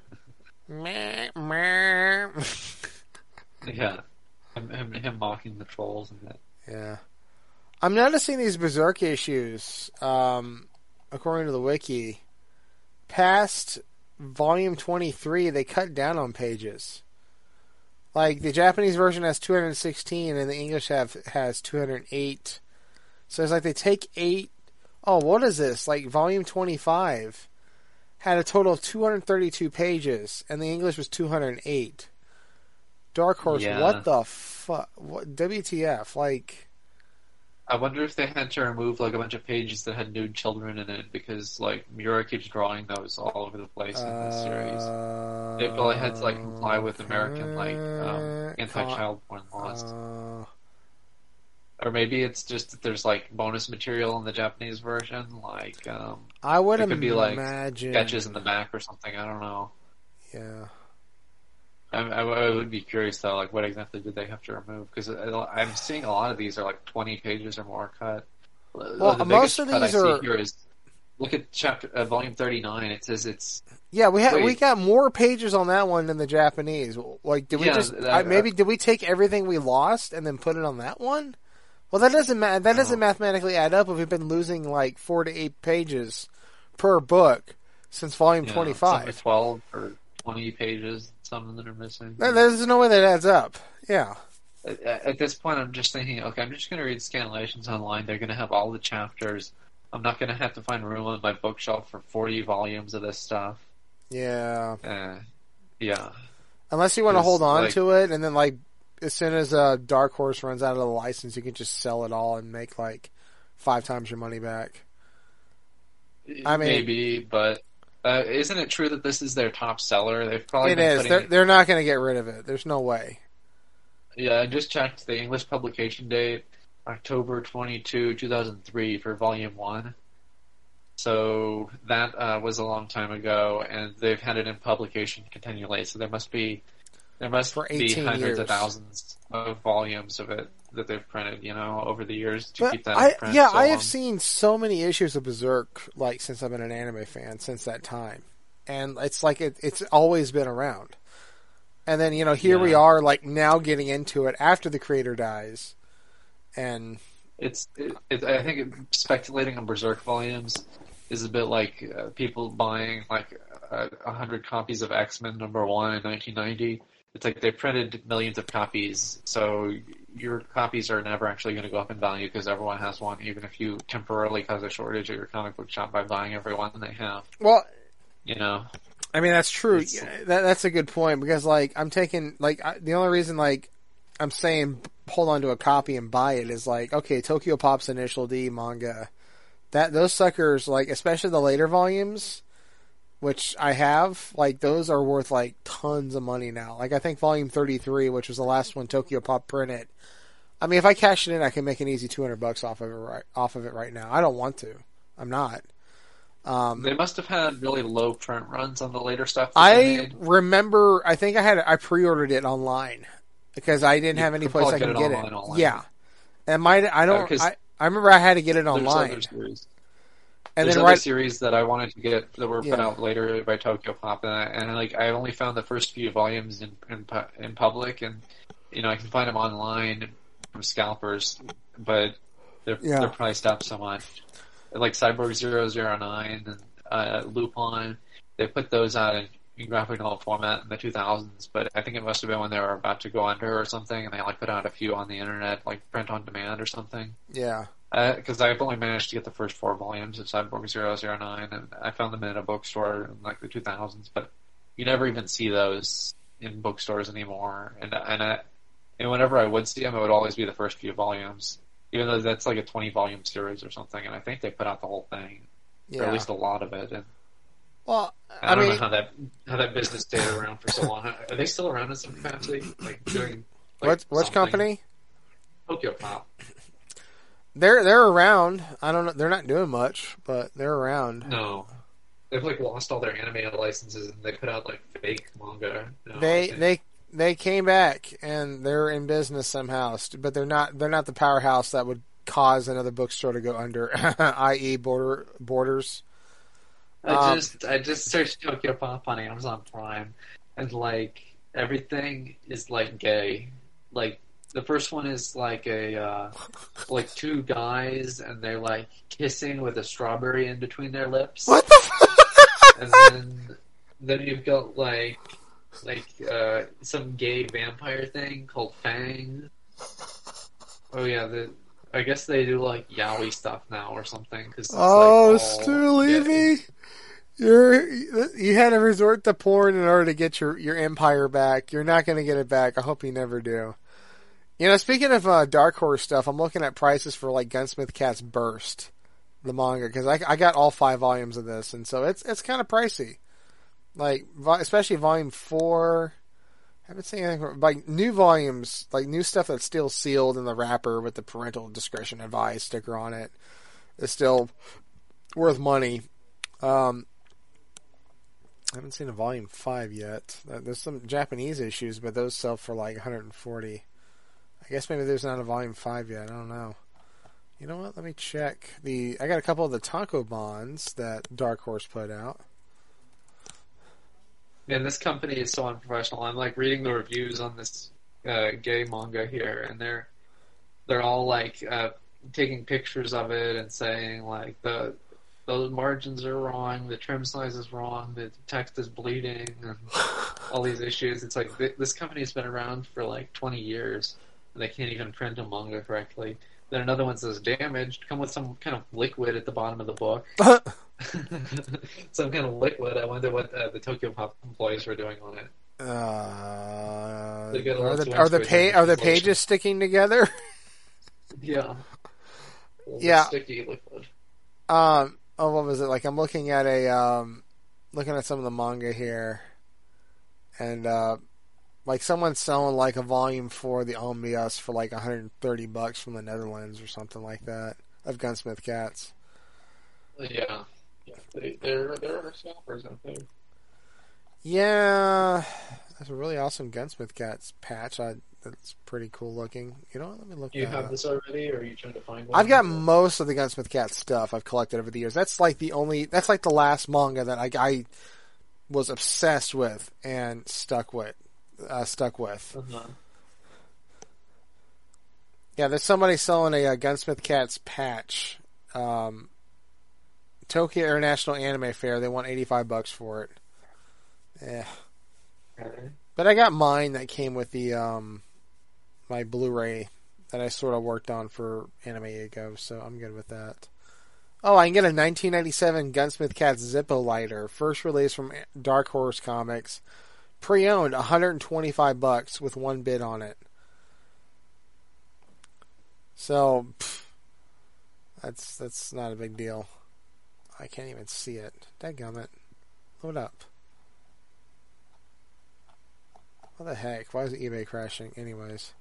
Meh, meh. Yeah. Him, him, him mocking the trolls and that. Yeah. I'm noticing these Berserk issues, um, according to the wiki, past volume twenty-three, they cut down on pages. Like, the Japanese version has two hundred sixteen, and the English have has two hundred eight. So it's like they take eight... Oh, what is this? Like, volume twenty-five had a total of two hundred thirty-two pages, and the English was two hundred eight. Dark Horse, Yeah. what the fuck? What, W T F? Like... I wonder if they had to remove like a bunch of pages that had nude children in it because like Miura keeps drawing those all over the place in this series. Uh, They probably had to like comply with American like um, uh, anti-child porn laws. Uh, Or maybe it's just that there's like bonus material in the Japanese version, like um, I would it could be like imagine sketches in the back or something. I don't know. Yeah. I, I, I would be curious though, like what exactly did they have to remove? Because I'm seeing a lot of these are like twenty pages or more cut. Well, the most biggest of cut these I are- see here is look at chapter uh, volume thirty-nine. It says it's Yeah, we had Wait. we got more pages on that one than the Japanese. Like, did we Yeah, just that- I, maybe did we take everything we lost and then put it on that one? Well, that doesn't ma- that doesn't Oh. mathematically add up if we've been losing like four to eight pages per book since volume you know, twenty some are five. twelve or twenty pages. Some that are missing. There's no way that adds up. Yeah. At, at this point, I'm just thinking, okay, I'm just going to read scanlations online. They're going to have all the chapters. I'm not going to have to find room on my bookshelf for forty volumes of this stuff. Yeah. Uh, yeah. Unless you want to It's hold on like- to it, and then like as soon as uh, Dark Horse runs out of the license, you can just sell it all and make like five times your money back. I mean- maybe, but uh, isn't it true that this is their top seller? They've probably It been is. putting They're they're not going to get rid of it. There's no way. Yeah, I just checked the English publication date, October twenty-second, two thousand three for volume one. So that uh, was a long time ago, and they've had it in publication continually. So there must be there must For be eighteen hundreds years. of thousands of volumes of it that they've printed, you know, over the years to But keep that I in print. yeah, so I have long. seen so many issues of Berserk like since I've been an anime fan since that time, and it's like it, it's always been around. And then you know here we Yeah. are like now getting into it after the creator dies, and It's, it, it, I think it, speculating on Berserk volumes is a bit like uh, people buying like a, a hundred copies of X-Men number one in nineteen ninety it's like they printed millions of copies, so your copies are never actually going to go up in value because everyone has one, even if you temporarily cause a shortage at your comic book shop by buying every one they have. Well, you know, I mean that's true. It's- That, that's a good point because like I'm taking like I, the only reason like I'm saying hold on to a copy and buy it is like okay, Tokyo Pop's Initial D manga. That those suckers like especially the later volumes, which I have, like those are worth like tons of money now. Like I think volume thirty-three, which was the last one Tokyo Pop printed. I mean, if I cash it in, I can make an easy two hundred bucks off of it right off of it right now. I don't want to. I'm not. Um, they must have had really low print runs on the later stuff. That they I made. remember. I think I had. I pre-ordered it online because I didn't You have any could place probably I could get get it it. online, online. Yeah, and my I don't. because I, I remember I had to get it There's online, other series. and There's then other right. series that I wanted to get that were put Yeah. out later by Tokyo Pop, and, I, and like I only found the first few volumes in, in pu- in public, and you know I can find them online from scalpers, but they're Yeah. they're priced up so much. Like Cyborg zero zero nine and uh, Lupin, they put those out in, in graphic novel format in the two thousands, but I think it must have been when they were about to go under or something, and they like put out a few on the internet, like print on demand or something. Yeah. Because I've only managed to get the first four volumes of Cyborg zero zero nine, and I found them in a bookstore in like the two thousands, but you never even see those in bookstores anymore. And and I, and whenever I would see them, it would always be the first few volumes, even though that's like a twenty volume series or something. And I think they put out the whole thing, or Yeah. at least a lot of it. And Well, I, I don't mean, know how that how that business stayed around for so long. Are they still around in some capacity? Like doing like what which something? company? Tokyo Pop. They're they're around. I don't know. They're not doing much, but they're around. No. They've like lost all their anime licenses and they put out like fake manga. No, They I think. they they came back and they're in business somehow, st- but they're not they're not the powerhouse that would cause another bookstore to go under, that is, border borders. I um, just I just searched Tokyo Pop on Amazon Prime, and like everything is like gay. Like the first one is like a uh, like two guys and they're like kissing with a strawberry in between their lips. What the? F- And then then you've got like like uh, some gay vampire thing called Fang. Oh yeah, the I guess they do like yaoi stuff now or something. Cause it's oh, like all Stu Levy, gay. you're you had to resort to porn in order to get your your empire back. You're not going to get it back. I hope you never do. You know, speaking of uh, Dark Horse stuff, I'm looking at prices for like Gunsmith Cat's Burst, the manga, because I, I got all five volumes of this, and so it's it's kind of pricey. Like vo- especially volume four. I haven't seen anything from, like new volumes, like new stuff that's still sealed in the wrapper with the parental discretion advised sticker on it. Is still worth money. Um, I haven't seen a volume five yet. There's some Japanese issues, but those sell for like one hundred forty. I guess maybe there's not a volume five yet. I don't know. You know what? Let me check. The I got a couple of the Taco Bonds that Dark Horse put out. Man, this company is so unprofessional. I'm like reading the reviews on this uh, gay manga here, and they're they're all like uh, taking pictures of it and saying like the those margins are wrong, the trim size is wrong, the text is bleeding, and all these issues. It's like th- this company's been around for like twenty years, and they can't even print a manga correctly. Then another one says damaged, come with some kind of liquid at the bottom of the book. Some kind of liquid. I wonder what uh, the Tokyo Pop employees were doing on it. Uh, They get a are lot the to are the explain pa- are the translation. pages sticking together? Yeah. Well, Yeah. Sticky liquid. Um. Oh, what was it? Like I'm looking at a um, looking at some of the manga here, and uh, like someone's selling like a volume four of the Omnius for like one hundred thirty bucks from the Netherlands or something like that of Gunsmith Cats. Yeah. Yeah. They, they're they're scalpers out there. Yeah, that's a really awesome Gunsmith Cats patch. I, that's pretty cool looking. You know what? Let me look. Do you that have up. this already, or are you trying to find one? I've got most of the Gunsmith Cat stuff I've collected over the years. That's like the only, that's like the last manga that I, I was obsessed with and stuck with, uh, stuck with. Uh-huh. Yeah, there's somebody selling a, uh Gunsmith Cats patch. Um, Tokyo International Anime Fair. They want eighty-five bucks for it. Yeah. Okay. But I got mine that came with the um my Blu-ray that I sort of worked on for Anime Ago, so I'm good with that. Oh, I can get a nineteen ninety-seven Gunsmith Cats Zippo lighter, first release from Dark Horse Comics, pre-owned, one hundred twenty-five bucks with one bid on it. So, pff, that's that's not a big deal. I can't even see it. Dadgummit. Load up. What the heck? Why is eBay crashing? Anyways.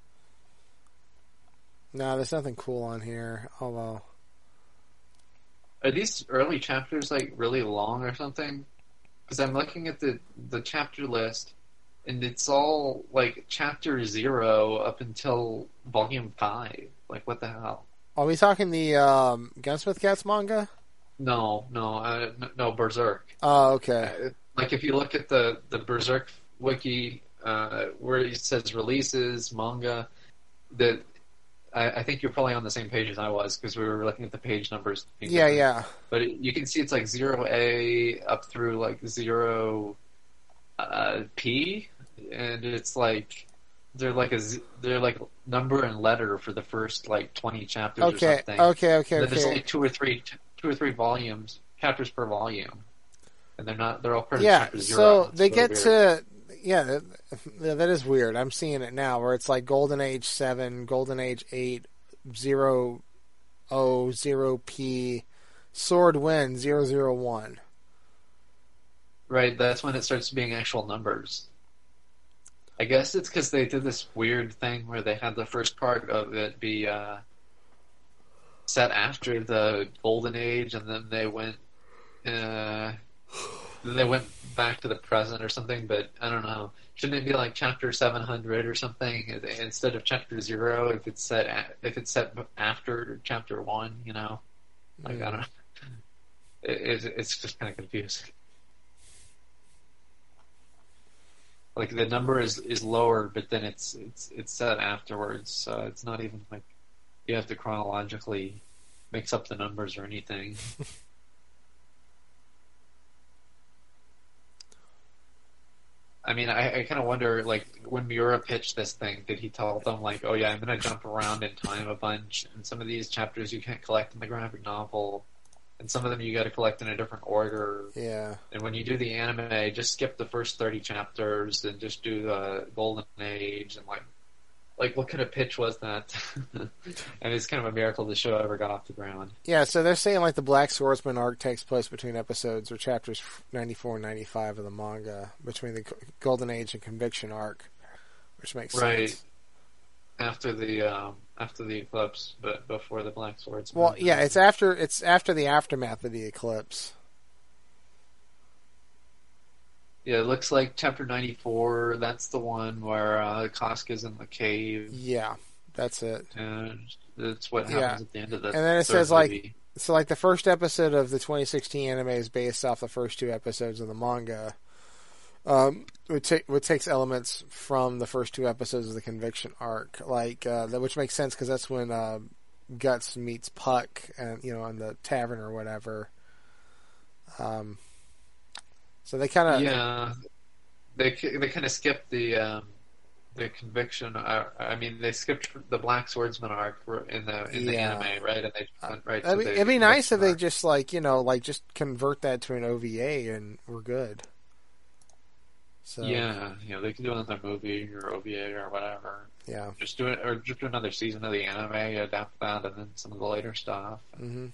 No, there's nothing cool on here. Oh well. Are these early chapters like really long or something? Because I'm looking at the the chapter list, and it's all like chapter zero up until volume five. Like, what the hell? Are we talking the um, Gunsmith Cats manga? No, no, uh, n- no, Berserk. Oh, okay. Uh, like, if you look at the the Berserk wiki, uh, where it says releases manga, that I, I think you're probably on the same page as I was because we were looking at the page numbers. Yeah, different. yeah. But it, you can see it's like zero A up through like zero uh, P, and it's like they're like a z- they're like number and letter for the first like twenty chapters Okay, or something. okay, okay, And then there's okay. only two or three two or three volumes chapters per volume, and they're not they're all part of Yeah, chapter zero. so It's they really get weird. to yeah, that, yeah, that is weird. I'm seeing it now where it's like Golden Age seven, Golden Age eight, zero O, zero P, Sword Wind zero zero one. Right, that's when it starts being actual numbers. I guess it's because they did this weird thing where they had the first part of it be uh, set after the Golden Age, and then they went, uh, then they went back to the present or something. But I don't know. Shouldn't it be like chapter seven hundred or something instead of chapter zero if it's set at, if it's set after chapter one? You know, like I don't know. It, it's it's just kind of confusing. Like the number is, is lower, but then it's it's it's set afterwards, so it's not even like you have to chronologically mix up the numbers or anything. I mean, I, I kind of wonder, like, when Miura pitched this thing, did he tell them, like, oh yeah, I'm going to jump around in time a bunch, and some of these chapters you can't collect in the graphic novel, and some of them you got to collect in a different order. Yeah. And when you do the anime, just skip the first thirty chapters and just do the Golden Age, and like, like what kind of pitch was that? And it's kind of a miracle the show ever got off the ground. Yeah, so they're saying like the Black Swordsman arc takes place between episodes or chapters ninety-four and ninety-five of the manga, between the Golden Age and Conviction arc, which makes Right. sense. After the um, after the eclipse, but before the Black Swords. Well, yeah, it's after it's after the aftermath of the eclipse. Yeah, it looks like chapter ninety-four. That's the one where uh, Casca's in the cave, Yeah, that's it. and that's what Yeah. happens at the end of the. And then it third says, like, movie. So like the first episode of the twenty sixteen anime is based off the first two episodes of the manga. Um, which, ta- which takes elements from the first two episodes of the Conviction arc, like uh, that, which makes sense because that's when uh, Guts meets Puck, and you know, in the tavern or whatever. Um, so they kind of Yeah, they they kind of skipped the um, the conviction. Uh, I mean, they skipped the Black Swordsman arc in the in the Yeah. anime, right? And they went right I to mean, the it'd be nice if conviction they arc. just like you know, like just convert that to an O V A and we're good. So Yeah, you know, they could do another movie or O V A or whatever. yeah. Just do it, or just do another season of the anime, adapt that, and then some of the later stuff. hmm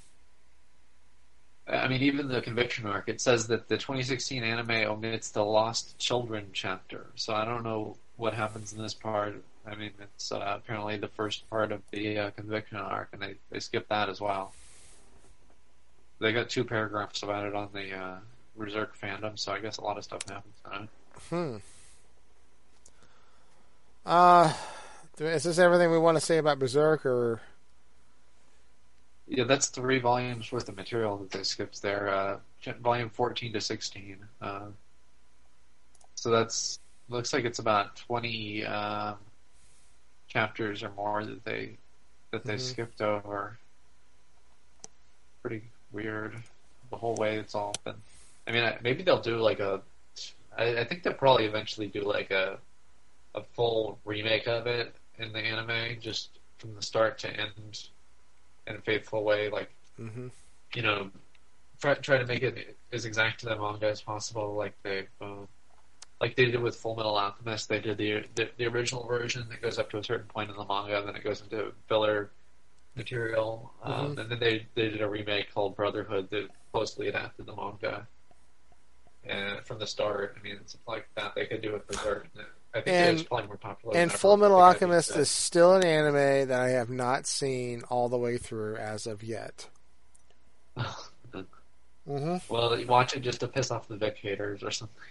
I mean, even the conviction arc, it says that the twenty sixteen anime omits the Lost Children chapter. So I don't know what happens in this part. I mean, it's uh, apparently the first part of the uh, conviction arc, and they, they skipped that as well. They got two paragraphs about it on the uh, Berserk fandom, so I guess a lot of stuff happens on it. Hmm. Uh, is this everything we want to say about Berserk, or Yeah, that's three volumes worth of material that they skipped there. Uh, volume fourteen to sixteen. Uh, so that's looks like it's about twenty um, chapters or more that they that they Mhm. skipped over. Pretty weird. The whole way it's all been. I mean, I- maybe they'll do like a. I, I think they'll probably eventually do like a a full remake of it in the anime, just from the start to end in a faithful way. Like, Mm-hmm. you know, try, try to make it as exact to the manga as possible. Like they, uh, like they did with Full Metal Alchemist. They did the, the the original version that goes up to a certain point in the manga, and then it goes into filler material. Um, Mm-hmm. and then they they did a remake called Brotherhood that closely adapted the manga. And from the start, I mean, it's like that they could do with Berserk. I think And- it's probably more popular. And than Full ever, Metal but they gotta Alchemist do is still an anime that I have not seen all the way through as of yet. that. Mm-hmm. Well, you watch it just to piss off the Vic haters or something.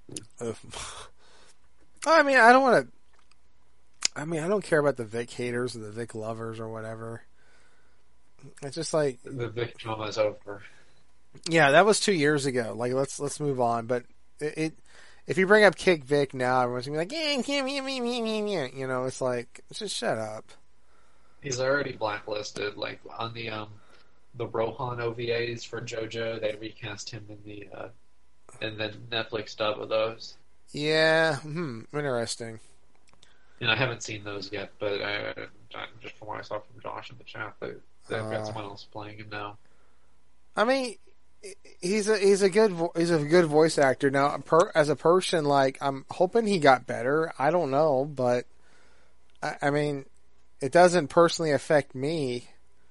I mean, I don't want to. I mean, I don't care about the Vic haters or the Vic lovers or whatever. It's just like, The Vic drama is over. yeah, that was two years ago. Like, let's let's move on. But it, it if you bring up Kick Vic now, everyone's gonna be like, yeah, yeah, yeah, yeah, yeah, yeah, yeah. You know, it's like, just shut up. He's already blacklisted. Like on the um the Rohan O V As for JoJo, they recast him in the uh, in the Netflix dub of those. Yeah, hmm, interesting. And I haven't seen those yet, but uh, just from what I saw from Josh in the chat, they, they've got Uh. someone else playing him now. I mean, he's a he's a good vo- he's a good voice actor. Now, per, as a person, like, I'm hoping he got better. I don't know, but I, I mean, it doesn't personally affect me.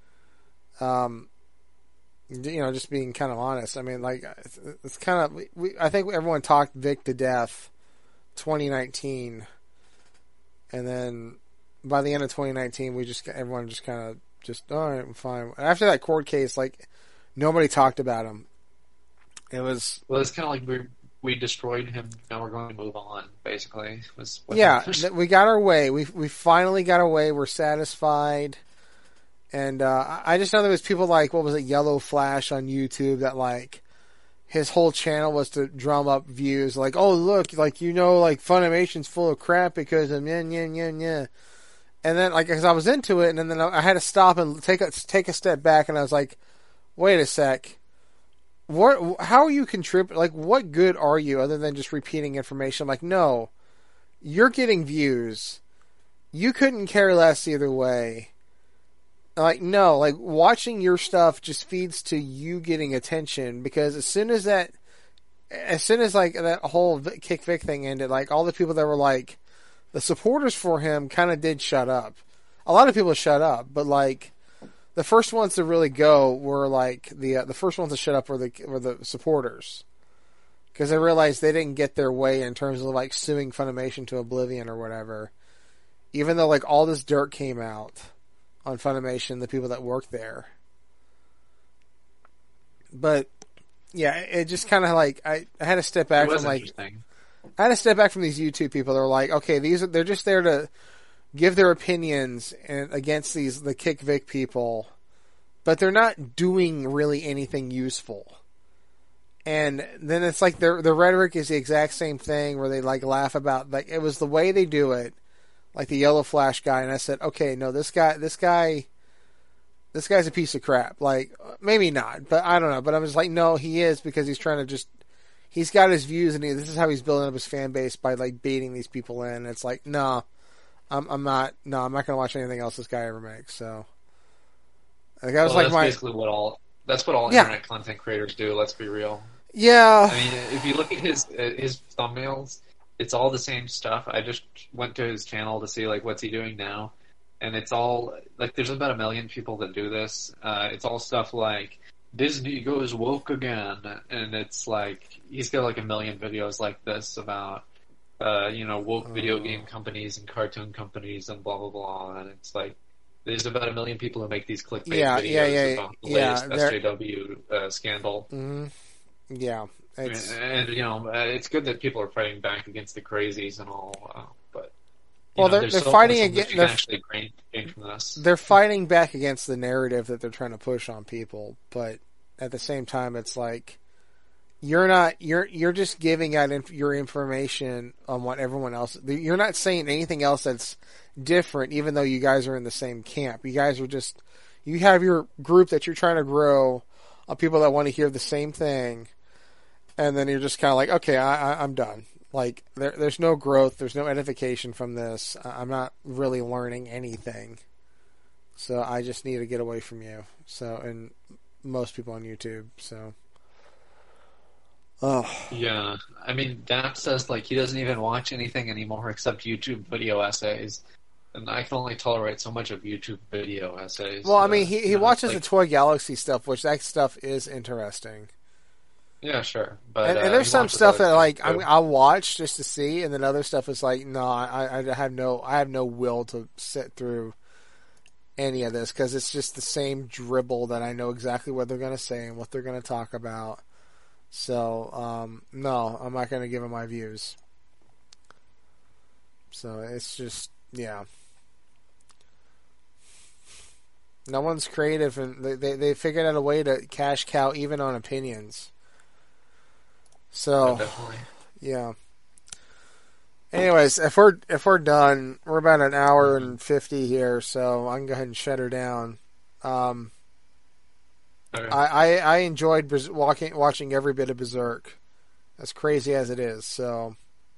Um, you know, just being kind of honest. I mean, like, it's, it's kind of we, we. I think everyone talked Vic to death, twenty nineteen, and then by the end of twenty nineteen, we just everyone just kind of just all right, I'm fine. And after that court case, like, nobody talked about him. It was Well, it's kind of like we we destroyed him. Now we're going to move on. Basically, was what yeah, happened. th- we got our way. We we finally got our way. We're satisfied. And uh, I I just know there was people like, what was it, Yellow Flash on YouTube, that like his whole channel was to drum up views. Like, oh look, like, you know, like Funimation's full of crap because of yeah yeah yeah yeah. And then, like, because I was into it, and then I had to stop and take a take a step back, and I was like, wait a sec. What? How are you contribute? Like, what good are you other than just repeating information? I'm like, no, you're getting views. You couldn't care less either way. Like, no, like, watching your stuff just feeds to you getting attention, because as soon as that, as soon as, like, that whole Vic- Kick Vic thing ended, like, all the people that were, like, the supporters for him kind of did shut up. A lot of people shut up, but, like, the first ones to really go were, like, the uh, the first ones to shut up were the were the supporters, because they realized they didn't get their way in terms of, like, suing Funimation to oblivion or whatever. Even though, like, all this dirt came out on Funimation, the people that work there. But yeah, it just kind of like I, I had to step back It was from like interesting. I had to step back from these YouTube people that are like, okay, these are they're just there to give their opinions and against these the Kick Vic people, but they're not doing really anything useful. And then it's like their the rhetoric is the exact same thing, where they like laugh about, like, it was the way they do it. Like the Yellow Flash guy, and I said, okay, no, this guy, this guy, this guy's a piece of crap. Like, maybe not, but I don't know. But I was like, no, he is, because he's trying to just, he's got his views, and he, this is how he's building up his fan base, by like baiting these people in. And it's like, no, I'm, I'm not, no, I'm not going to watch anything else this guy ever makes. So, like, I was Well, like, that's my, basically what all that's what all Yeah. internet content creators do. Let's be real. yeah, I mean, if you look at his uh, his thumbnails, it's all the same stuff. I just went to his channel to see like what's he doing now, and it's all like there's about a million people that do this. Uh, it's all stuff like Disney goes woke again, and it's like he's got like a million videos like this about uh, you know woke video Oh. game companies and cartoon companies and blah blah blah, and it's like. There's about a million people who make these clickbait Yeah, videos yeah, yeah, about the yeah, latest they're- S J W uh, scandal. mm, yeah, it's, And, you know, uh, it's good that people are fighting back against the crazies and all, uh, but you Well, know, they're- there's they're so fighting much against- You they're- can actually gain, gain from this. they're fighting back against the narrative that they're trying to push on people, but at the same time, it's like you're not you're you're just giving out inf- your information on what everyone else. You're not saying anything else that's different, even though you guys are in the same camp. You guys are just you have your group that you're trying to grow of people that want to hear the same thing, and then you're just kind of like, okay, I, I, I'm done. Like, there, there's no growth, there's no edification from this. I'm not really learning anything. So I just need to get away from you. So, and most people on YouTube, so. Oh. Yeah, I mean, Dap says, like, he doesn't even watch anything anymore except YouTube video essays. And I can only tolerate so much of YouTube video essays. Well, I uh, mean, he, he you know, watches like, the Toy Galaxy stuff, which that stuff is interesting. Yeah, sure. But, and, uh, and there's he some watches stuff other that, like, stuff, I too. mean, I'll watch just to see, and then other stuff is like, no, I, I have no, I have no will to sit through any of this, because it's just the same dribble that I know exactly what they're going to say and what they're going to talk about. So, um, no, I'm not going to give them my views. So, it's just, yeah. No one's creative, and they, they, they figured out a way to cash cow even on opinions. So, Definitely. yeah. Anyways, if we're if we're done, we're about an hour Mm-hmm. and fifty here, so I can go ahead and shut her down. Um, Okay. I, I I enjoyed Berz- walking watching every bit of Berserk, as crazy as it is. So,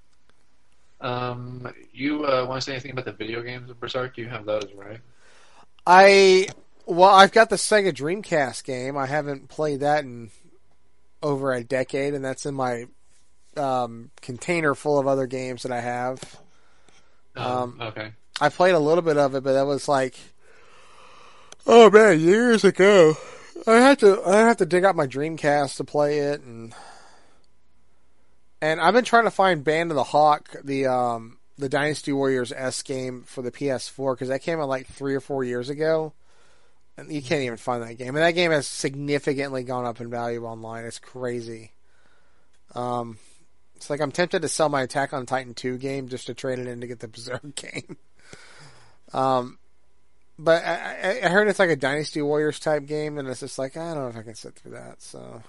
Um, you uh, want to say anything about the video games of Berserk? You have those, right? I well, I've got the Sega Dreamcast game. I haven't played that in over a decade, and that's in my um, container full of other games that I have. Um, Um, okay. I played a little bit of it, but that was like, oh man, years ago. I had to I had to dig out my Dreamcast to play it, and and I've been trying to find Band of the Hawk, the um, the Dynasty Warriors S game for the P S four, because that came out like three or four years ago, and you can't even find that game. And that game has significantly gone up in value online. It's crazy. Um, it's like I'm tempted to sell my Attack on Titan two game just to trade it in to get the Berserk game. um. But I, I heard it's like a Dynasty Warriors type game, and it's just like, I don't know if I can sit through that. So,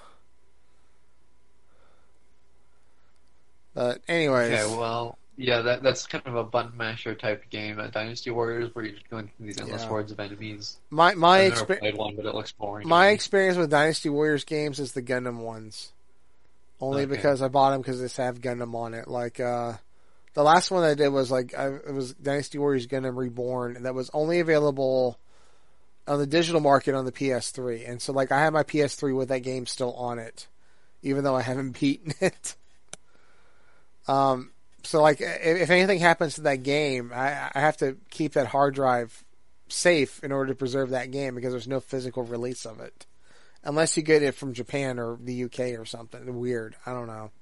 but anyways, Okay, well, yeah, that that's kind of a button masher type game, a Dynasty Warriors, where you're just going through these endless Yeah. hordes of enemies. my my I've never expe- played one, but it looks boring. my to me. experience with Dynasty Warriors games is the Gundam ones, only Okay. because I bought them because they have Gundam on it. Like uh, the last one I did was like I, it was Dynasty Warriors Gundam Reborn, and that was only available on the digital market on the P S three. And so, like, I have my P S three with that game still on it, even though I haven't beaten it. Um, so, like, if, if anything happens to that game, I, I have to keep that hard drive safe in order to preserve that game because there's no physical release of it. Unless you get it from Japan or the U K or something. Weird. I don't know.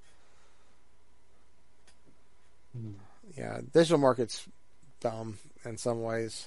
Hmm. Yeah, digital market's dumb in some ways.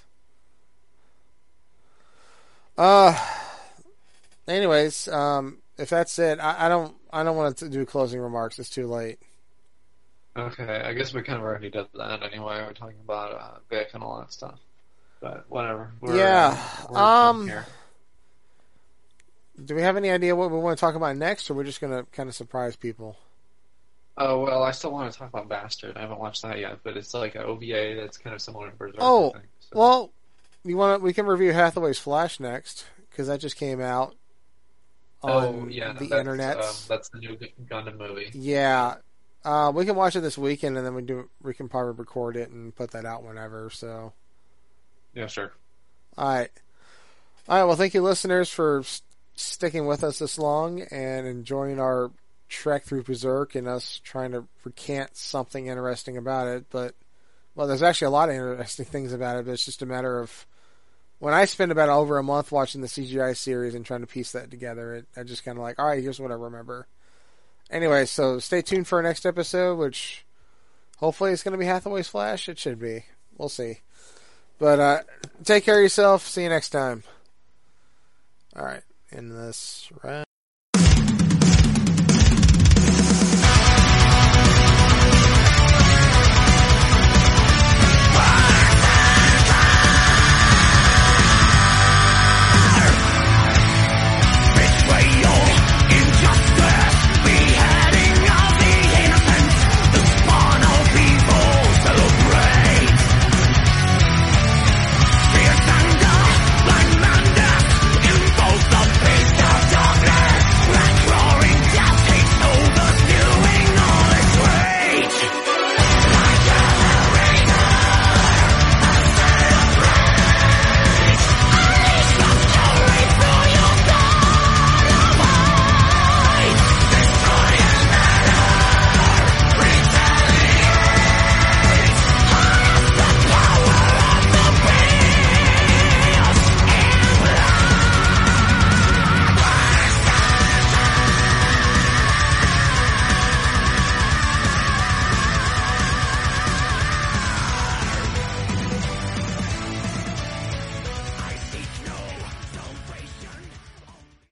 Uh, anyways, um, if that's it, I, I don't, I don't want to do closing remarks. It's too late. Okay, I guess we kind of already did that anyway. We're talking about uh, Vic and all that stuff. But whatever. We're, Yeah, uh, we're um, done here. Do we have any idea what we want to talk about next, or we're just gonna kind of surprise people? Oh, well, I still want to talk about Bastard. I haven't watched that yet, but it's like an O V A that's kind of similar to Berserk. Oh, I think, so. Well, you want to? We can review Hathaway's Flash next because that just came out on oh, yeah, the that's, internet. Um, that's the new Gu- Gundam movie. Yeah, uh, we can watch it this weekend, and then we do. We can probably record it and put that out whenever. So, Yeah, sure. all right, all right. Well, thank you, listeners, for s- sticking with us this long and enjoying our trek through Berserk and us trying to recant something interesting about it. But well, there's actually a lot of interesting things about it. But it's just a matter of when I spend about over a month watching the C G I series and trying to piece that together. It, I just kind of like, all right, here's what I remember. Anyway, so stay tuned for our next episode, which hopefully it's going to be Hathaway's Flash. It should be. We'll see. But uh, take care of yourself. See you next time. All right. In this round.